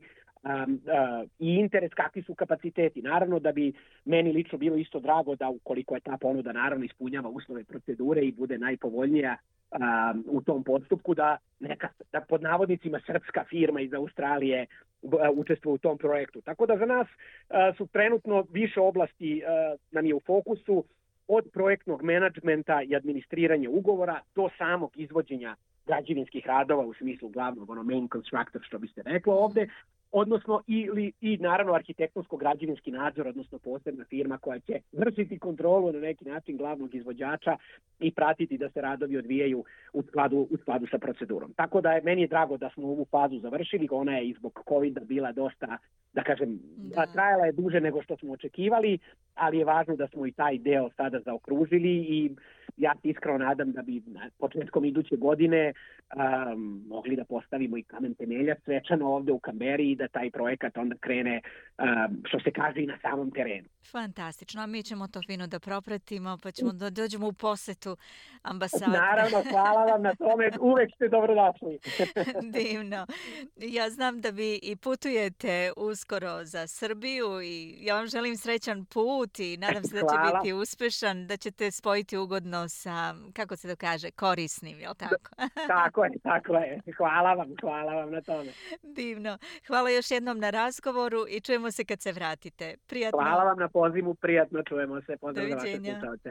[SPEAKER 7] i interes, kakvi su kapaciteti. Naravno da bi meni lično bilo isto drago da ukoliko je ta ponuda naravno ispunjava uslove procedure i bude najpovoljnija u tom postupku, da neka, pod navodnicima, srpska firma iz Australije učestvuje u tom projektu. Tako da za nas su trenutno više oblasti nam je u fokusu, od projektnog menadžmenta i administriranja ugovora do samog izvođenja građevinskih radova u smislu glavnog, main constructor, što bi se reklo ovde, odnosno i naravno arhitektonsko-građevinski nadzor, odnosno posebna firma koja će vršiti kontrolu na neki način glavnog izvođača i pratiti da se radovi odvijaju u skladu sa procedurom. Tako da meni je drago da smo ovu fazu završili, ona je i zbog COVID-a bila dosta, da kažem, trajala je duže nego što smo očekivali, ali je važno da smo i taj deo sada zaokružili i ja se iskreno nadam da bi početkom iduće godine mogli da postavimo i kamen temeljac svečano ovde u Kamberi i da taj projekat onda krene, što se kaže, i na samom terenu.
[SPEAKER 1] Fantastično, a mi ćemo to fino da propratimo, pa ćemo da dođemo u posetu ambasade.
[SPEAKER 7] Naravno, hvala vam na tome, uvek ste dobrodošli.
[SPEAKER 1] Divno. Ja znam da vi i putujete uskoro za Srbiju i ja vam želim srećan put i nadam se da će biti uspešan, da ćete spojiti ugodno sa, kako se to kaže, korisnim, je li tako?
[SPEAKER 7] Tako je. Hvala vam na tome.
[SPEAKER 1] Divno. Hvala još jednom na razgovoru i čujemo se kad se vratite. Prijatno.
[SPEAKER 7] Hvala vam na pozivu, prijatno, čujemo se. Pozdrav za vaše slušalce.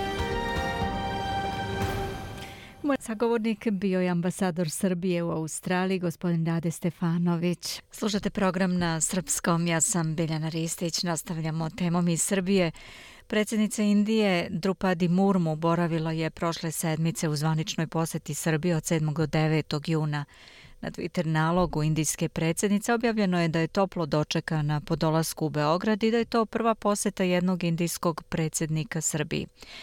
[SPEAKER 1] Moj sagovornik bio je ambasador Srbije u Australiji, gospodin Rade Stefanović. Slušate program na srpskom, ja sam Biljana Ristić, nastavljamo temom iz Srbije. Predsjednica Indije Drupadi Murmu boravila je prošle sedmice u zvaničnoj poseti Srbije od 7. do 9. juna. Na Twitter nalogu indijske predsjednice objavljeno je da je toplo dočekana po dolasku u Beograd i da je to prva poseta jednog indijskog predsjednika Srbiji.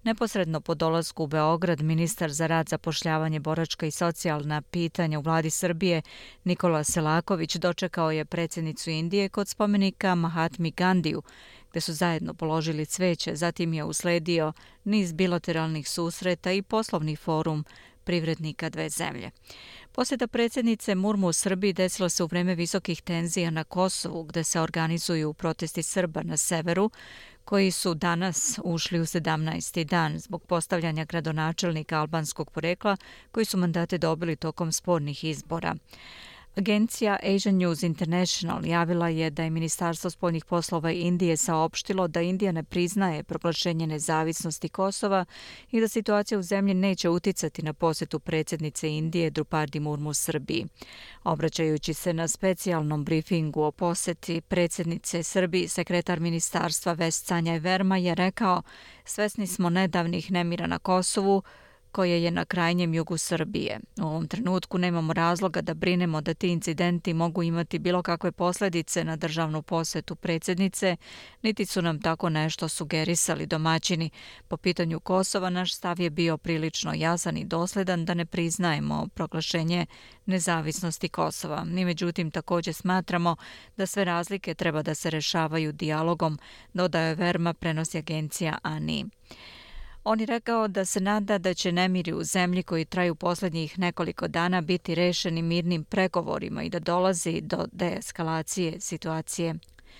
[SPEAKER 1] Neposredno po dolasku u Beograd, ministar za rad, zapošljavanje, boračka i socijalna pitanja u vladi Srbije Nikola Selaković dočekao je predsjednicu Indije kod spomenika Mahatmi Gandiju, gde su zajedno položili cveće. Zatim je usledio niz bilateralnih susreta i poslovni forum privrednika dve zemlje. Posjeta predsjednice Murmu u Srbiji desila se u vreme visokih tenzija na Kosovu, gde se organizuju protesti Srba na severu, koji su danas ušli u 17. dan zbog postavljanja gradonačelnika albanskog porekla, koji su mandate dobili tokom spornih izbora. Agencija Asian News International javila je da je Ministarstvo spoljnih poslova Indije saopštilo da Indija ne priznaje proglašenje nezavisnosti Kosova i da situacija u zemlji neće uticati na posjetu predsjednice Indije Drupadi Murmu Srbiji. Obraćajući se na specijalnom brifingu o posjeti predsjednice Srbiji, sekretar ministarstva Sanjay Verma je rekao: "Svesni smo nedavnih nemira na Kosovu, koje je na krajnjem jugu Srbije. U ovom trenutku nemamo razloga da brinemo da ti incidenti mogu imati bilo kakve posljedice na državnu posjetu predsjednice, niti su nam tako nešto sugerisali domaćini. Po pitanju Kosova naš stav je bio prilično jasan i dosledan da ne priznajemo proglašenje nezavisnosti Kosova. Mi međutim također smatramo da sve razlike treba da se rešavaju dijalogom", dodao je Verma, prenosi agencija ANI. On je rekao da se nada da će nemiri u zemlji koji traju posljednjih nekoliko dana biti rešeni mirnim pregovorima i da dolazi do deeskalacije situacije.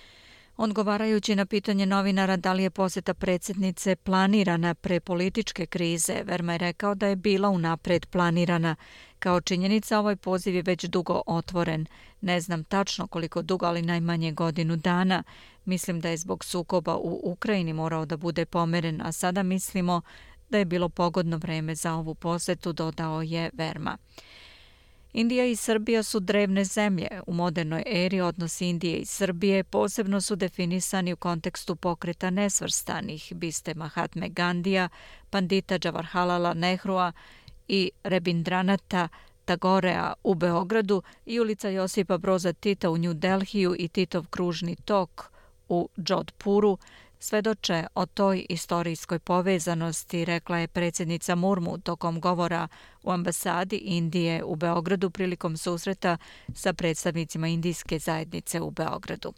[SPEAKER 1] Odgovarajući na pitanje novinara da li je posjeta predsjednice planirana pre političke krize, Verma je rekao da je bila unapred planirana. Kao činjenica, ovaj poziv je već dugo otvoren. Ne znam tačno koliko dugo, ali najmanje godinu dana. Mislim da je zbog sukoba u Ukrajini morao da bude pomeren, a sada mislimo da je bilo pogodno vreme za ovu posjetu, dodao je Verma. Indija i Srbija su drevne zemlje. U modernoj eri odnosi Indije i Srbije posebno su definisani u kontekstu pokreta nesvrstanih, biste Mahatme Gandija, Pandita Jawaharlala Nehrua i Rabindranatha Tagorea u Beogradu i ulica Josipa Broza Tita u New Delhiju i Titov kružni tok u Jodhpuru svedoče o toj istorijskoj povezanosti, rekla je predsjednica Murmu tokom govora u ambasadi Indije u Beogradu prilikom susreta sa predstavnicima indijske zajednice u Beogradu.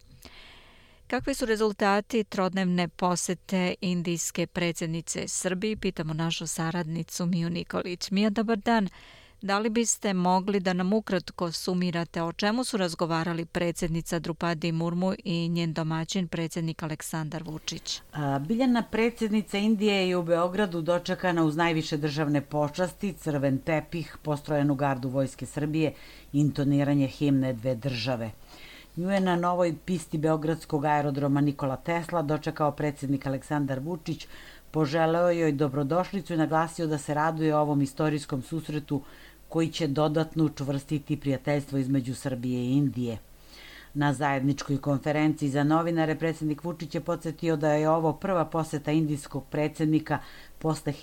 [SPEAKER 1] Kakvi su rezultati trodnevne posete indijske predsjednice Srbiji? Pitamo našu saradnicu Miju Nikolić. Mija, dobar dan. Da li biste mogli da nam ukratko sumirate o čemu su razgovarali predsjednica Drupadi Murmu i njen domaćin predsjednik Aleksandar Vučić?
[SPEAKER 8] Biljana predsjednica Indije je u Beogradu dočekana uz najviše državne počasti, crven tepih, postrojenu gardu Vojske Srbije i intoniranje himne dve države. Nju je na novoj pisti beogradskog aerodroma Nikola Tesla dočekao predsjednik Aleksandar Vučić, poželeo joj dobrodošlicu i naglasio da se raduje ovom istorijskom susretu koji će dodatno učvrstiti prijateljstvo između Srbije i Indije. Na zajedničkoj konferenciji za novinare predsjednik Vučić je podsjetio da je ovo prva posjeta indijskog predsjednika posle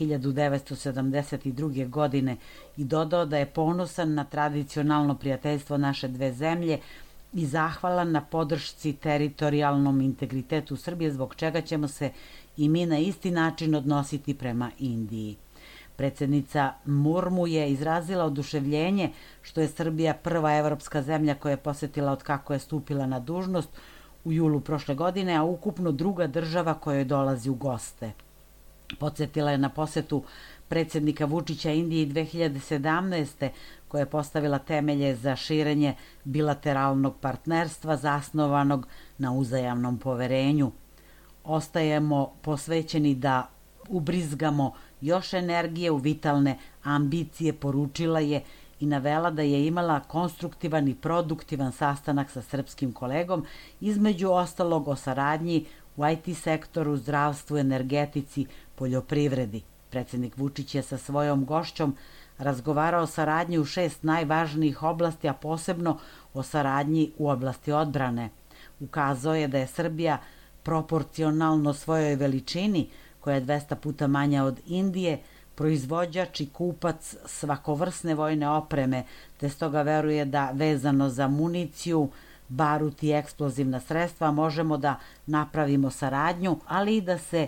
[SPEAKER 8] 1972. godine i dodao da je ponosan na tradicionalno prijateljstvo naše dve zemlje i zahvalan na podršci teritorijalnom integritetu Srbije, zbog čega ćemo se i mi na isti način odnositi prema Indiji. Predsjednica Murmu je izrazila oduševljenje što je Srbija prva evropska zemlja koja je posjetila od kako je stupila na dužnost u julu prošle godine, a ukupno druga država kojoj dolazi u goste. Podsjetila je na posjetu predsjednika Vučića Indiji 2017. koja je postavila temelje za širenje bilateralnog partnerstva zasnovanog na uzajamnom poverenju. Ostajemo posvećeni da ubrizgamo još energije u vitalne ambicije, poručila je i navela da je imala konstruktivan i produktivan sastanak sa srpskim kolegom, između ostalog o saradnji u IT sektoru, zdravstvu, energetici, poljoprivredi. Predsjednik Vučić je sa svojom gošćom razgovarao o saradnji u 6 najvažnijih oblasti, a posebno o saradnji u oblasti odbrane. Ukazao je da je Srbija proporcionalno svojoj veličini, koja je 200 puta manja od Indije, proizvođač i kupac svakovrsne vojne opreme, te stoga veruje da vezano za municiju, barut i eksplozivna sredstva možemo da napravimo saradnju, ali i da se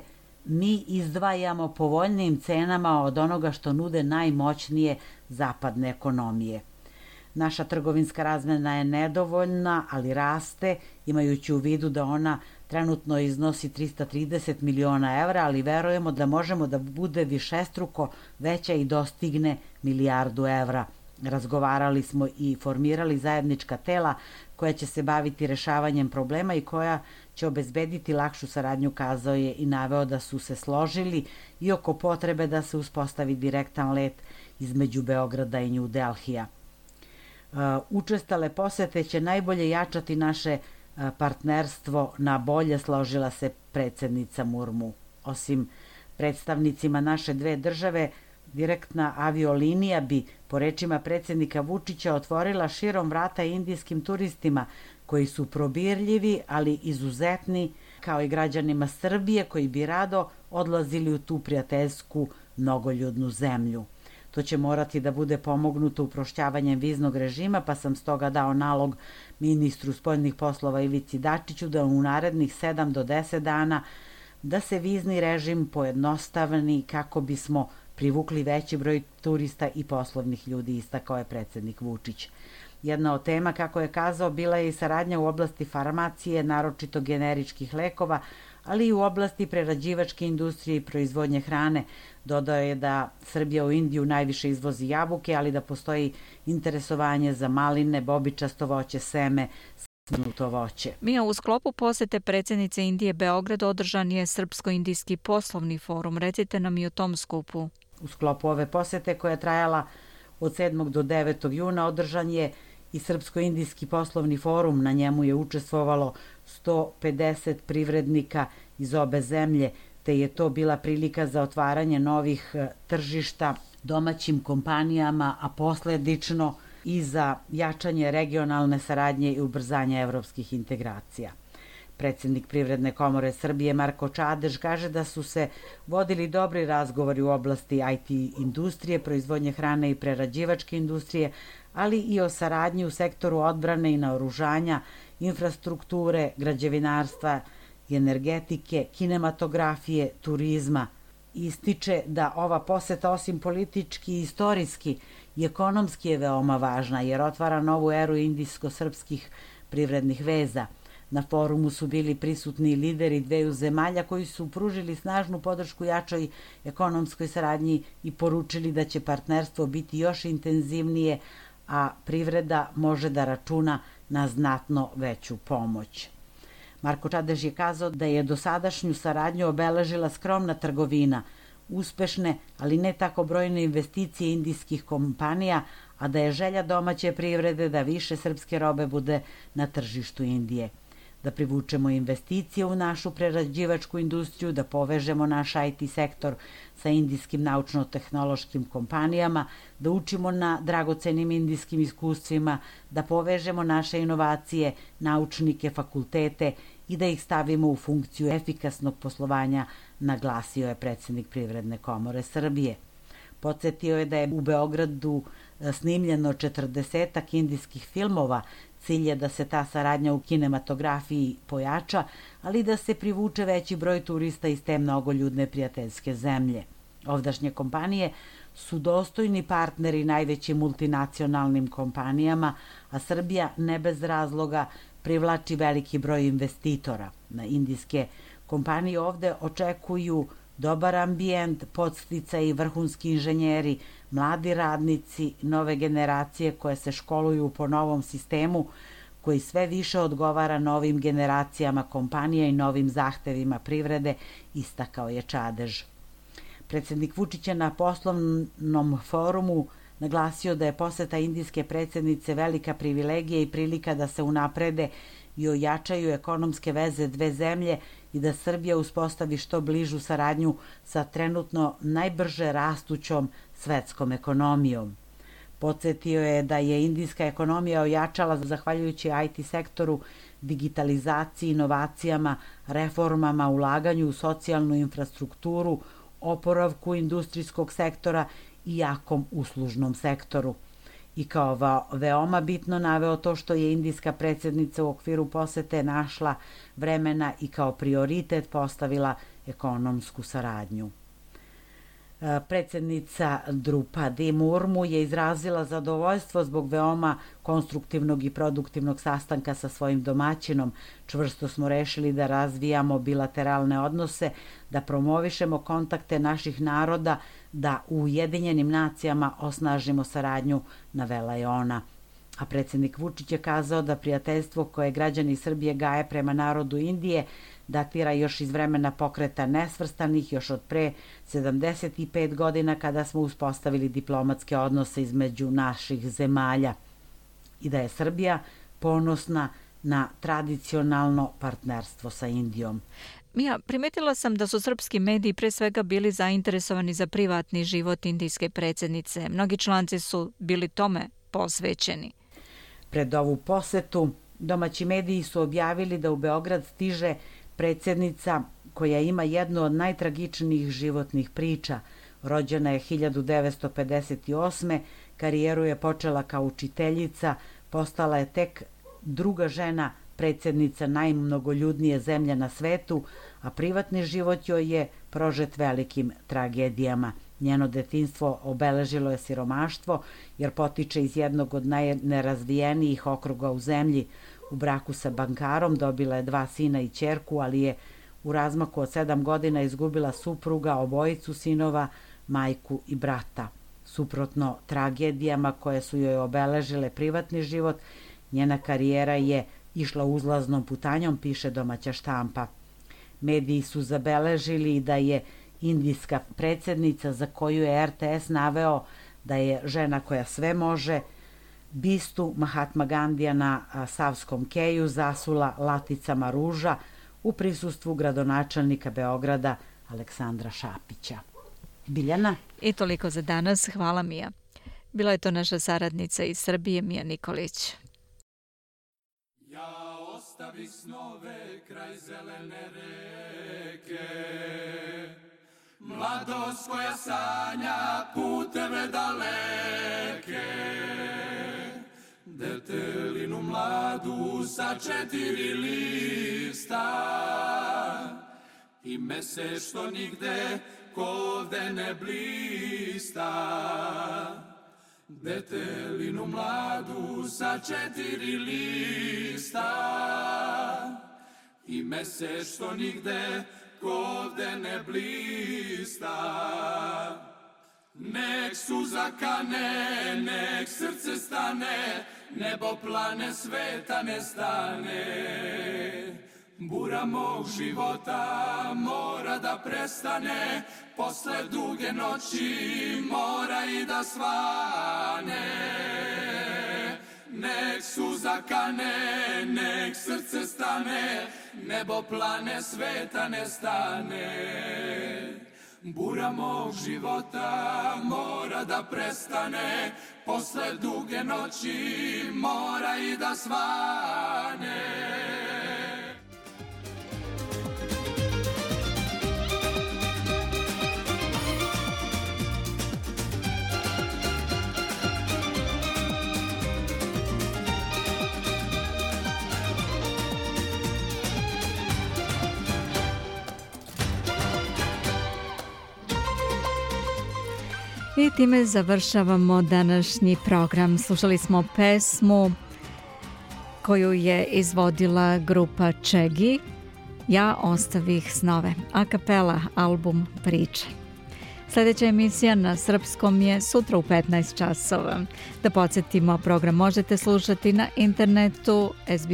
[SPEAKER 8] mi izdvajamo povoljnijim cenama od onoga što nude najmoćnije zapadne ekonomije. Naša trgovinska razmena je nedovoljna, ali raste, imajući u vidu da ona trenutno iznosi 330 miliona evra, ali verujemo da možemo da bude višestruko veća i dostigne milijardu evra. Razgovarali smo i formirali zajednička tela koja će se baviti rešavanjem problema i koja će obezbediti lakšu saradnju, kazao je i naveo da su se složili i oko potrebe da se uspostavi direktan let između Beograda i New Delhija. Učestale posete će najbolje jačati naše partnerstvo na bolje, složila se predsednica Murmu. Osim predstavnicima naše dve države, direktna aviolinija bi, po rečima predsednika Vučića, otvorila širom vrata indijskim turistima koji su probirljivi, ali izuzetni, kao i građanima Srbije koji bi rado odlazili u tu prijateljsku mnogoljudnu zemlju. To će morati da bude pomognuto uprošćavanjem viznog režima, pa sam stoga dao nalog ministru spoljnih poslova Ivici Dačiću da u narednih 7 do 10 dana da se vizni režim pojednostavni kako bismo privukli veći broj turista i poslovnih ljudi, istakao je predsednik Vučić. Jedna od tema, kako je kazao, bila je i saradnja u oblasti farmacije, naročito generičkih lekova, ali i u oblasti prerađivačke industrije i proizvodnje hrane. Dodao je da Srbija u Indiju najviše izvozi jabuke, ali da postoji interesovanje za maline, bobičasto voće, seme, smrnuto voće.
[SPEAKER 1] Mija, u sklopu posete predsjednice Indije Beograd održan je Srpsko-indijski poslovni forum. Recite nam i o tom skupu.
[SPEAKER 8] U sklopu ove posete, koja je trajala od 7. do 9. juna, održan je i Srpsko-indijski poslovni forum. Na njemu je učestvovalo 150 privrednika iz obe zemlje, te je to bila prilika za otvaranje novih tržišta domaćim kompanijama, a posledično i za jačanje regionalne saradnje i ubrzanje evropskih integracija. Predsednik Privredne komore Srbije Marko Čadež kaže da su se vodili dobri razgovori u oblasti IT industrije, proizvodnje hrane i prerađivačke industrije, ali i o saradnji u sektoru odbrane i naoružanja, infrastrukture, građevinarstva i energetike, kinematografije, turizma. Ističe da ova poseta osim politički i istorijski i ekonomski je veoma važna jer otvara novu eru indijsko-srpskih privrednih veza. Na forumu su bili prisutni lideri dveju zemalja koji su pružili snažnu podršku jačoj ekonomskoj saradnji i poručili da će partnerstvo biti još intenzivnije, a privreda može da računa na znatno veću pomoć. Marko Čadež je kazao da je dosadašnju saradnju obeležila skromna trgovina, uspešne, ali ne tako brojne investicije indijskih kompanija, a da je želja domaće privrede da više srpske robe bude na tržištu Indije. Da privučemo investicije u našu prerađivačku industriju, da povežemo naš IT sektor sa indijskim naučno-tehnološkim kompanijama, da učimo na dragocenim indijskim iskustvima, da povežemo naše inovacije, naučnike, fakultete i da ih stavimo u funkciju efikasnog poslovanja, naglasio je predsednik Privredne komore Srbije. Podsjetio je da je u Beogradu snimljeno 40 indijskih filmova. Cilj je da se ta saradnja u kinematografiji pojača, ali da se privuče veći broj turista iz te mnogoljudne prijateljske zemlje. Ovdašnje kompanije su dostojni partneri najvećim multinacionalnim kompanijama, a Srbija ne bez razloga privlači veliki broj investitora. Na indijske kompanije ovde očekuju dobar ambijent, podsticaj i vrhunski inženjeri, mladi radnici, nove generacije koje se školuju po novom sistemu koji sve više odgovara novim generacijama kompanija i novim zahtevima privrede, istakao je Čadež. Predsednik Vučić je na poslovnom forumu naglasio da je poseta indijske predsednice velika privilegija i prilika da se unaprede i ojačaju ekonomske veze dve zemlje i da Srbija uspostavi što bližu saradnju sa trenutno najbrže rastućom svetskom ekonomijom. Podsjetio je da je indijska ekonomija ojačala zahvaljujući IT sektoru, digitalizaciji, inovacijama, reformama, ulaganju u socijalnu infrastrukturu, oporavku industrijskog sektora i jakom uslužnom sektoru. I kao veoma bitno naveo to što je indijska predsednica u okviru posete našla vremena i kao prioritet postavila ekonomsku saradnju. Predsjednica Drupadi Murmu je izrazila zadovoljstvo zbog veoma konstruktivnog i produktivnog sastanka sa svojim domaćinom. Čvrsto smo rešili da razvijamo bilateralne odnose, da promovišemo kontakte naših naroda, da u Ujedinjenim nacijama osnažimo saradnju, navela je ona. A predsjednik Vučić je kazao da prijateljstvo koje građani Srbije gaje prema narodu Indije datira još iz vremena Pokreta nesvrstanih, još od pre 75 godina kada smo uspostavili diplomatske odnose između naših zemalja i da je Srbija ponosna na tradicionalno partnerstvo sa Indijom.
[SPEAKER 1] Mija, primetila sam da su srpski mediji pre svega bili zainteresovani za privatni život indijske predsjednice. Mnogi članci su bili tome posvećeni.
[SPEAKER 8] Pred ovu posetu domaći mediji su objavili da u Beograd stiže predsjednica koja ima jednu od najtragičnijih životnih priča. Rođena je 1958. Karijeru je počela kao učiteljica, postala je tek druga žena predsjednica najmnogoljudnije zemlje na svetu, a privatni život joj je prožet velikim tragedijama. Njeno detinjstvo obeležilo je siromaštvo jer potiče iz jednog od najnerazvijenijih okruga u zemlji. U braku sa bankarom dobila je 2 sina i ćerku, ali je u razmaku od 7 godina izgubila supruga, obojicu sinova, majku i brata. Suprotno tragedijama koje su joj obeležile privatni život, njena karijera je išla uzlaznom putanjom, piše domaća štampa. Mediji su zabeležili da je indijska predsjednica, za koju je RTS naveo da je žena koja sve može, bistu Mahatma Gandija na Savskom keju zasula laticama ruža u prisustvu gradonačelnika Beograda Aleksandra Šapića. Biljana?
[SPEAKER 1] I toliko za danas. Hvala, Mija. Bila je to naša saradnica iz Srbije, Mija Nikolić.
[SPEAKER 9] Ja ostavih snove kraj zelene reke, mladost koja sanja puteve daleke, detelinu mladu sa 4 lista i mesec što nigde ko ovde ne blista. Detelinu mladu sa 4 lista i mesec što nigde ko ovde ne blista. Nek suza kane, nek srce stane, nebo plane, sveta ne stane. Bura mog života mora da prestane, posle duge noći mora i da svane. Nek suza kane, nek srce stane, nebo plane, sveta ne stane. Bura mog života mora da prestane, posle duge noći mora i da svane.
[SPEAKER 1] I time završavamo današnji program. Slušali smo pesmu koju je izvodila grupa Čegi, Ja ostavih snove, a kapela album Priče. Sljedeća emisija na srpskom je sutra u 15 časova. Da podsjetimo, program možete slušati na internetu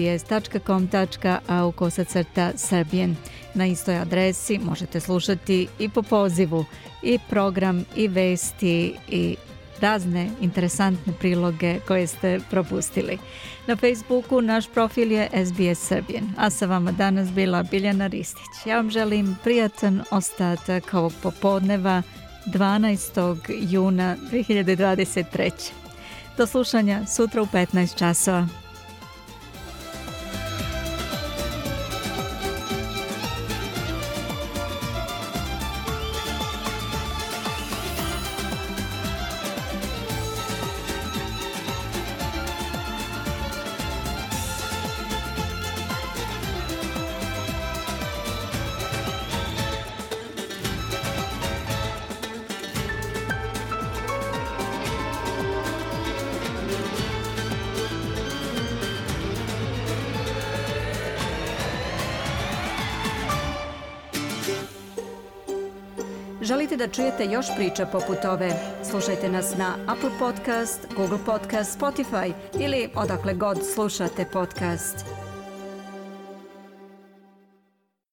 [SPEAKER 1] sbs.com.au/Serbian. Na istoj adresi možete slušati i po pozivu i program i vesti i razne interesantne priloge koje ste propustili. Na Facebooku naš profil je SBS Serbian, a sa vama danas bila Biljana Ristić. Ja vam želim prijatan ostatak ovog popodneva 12. juna 2023. Do slušanja sutra u 15 časova. Želite da čujete još priča poput ove? Slušajte nas na Apple Podcast, Google Podcast, Spotify ili odakle god slušate podcast.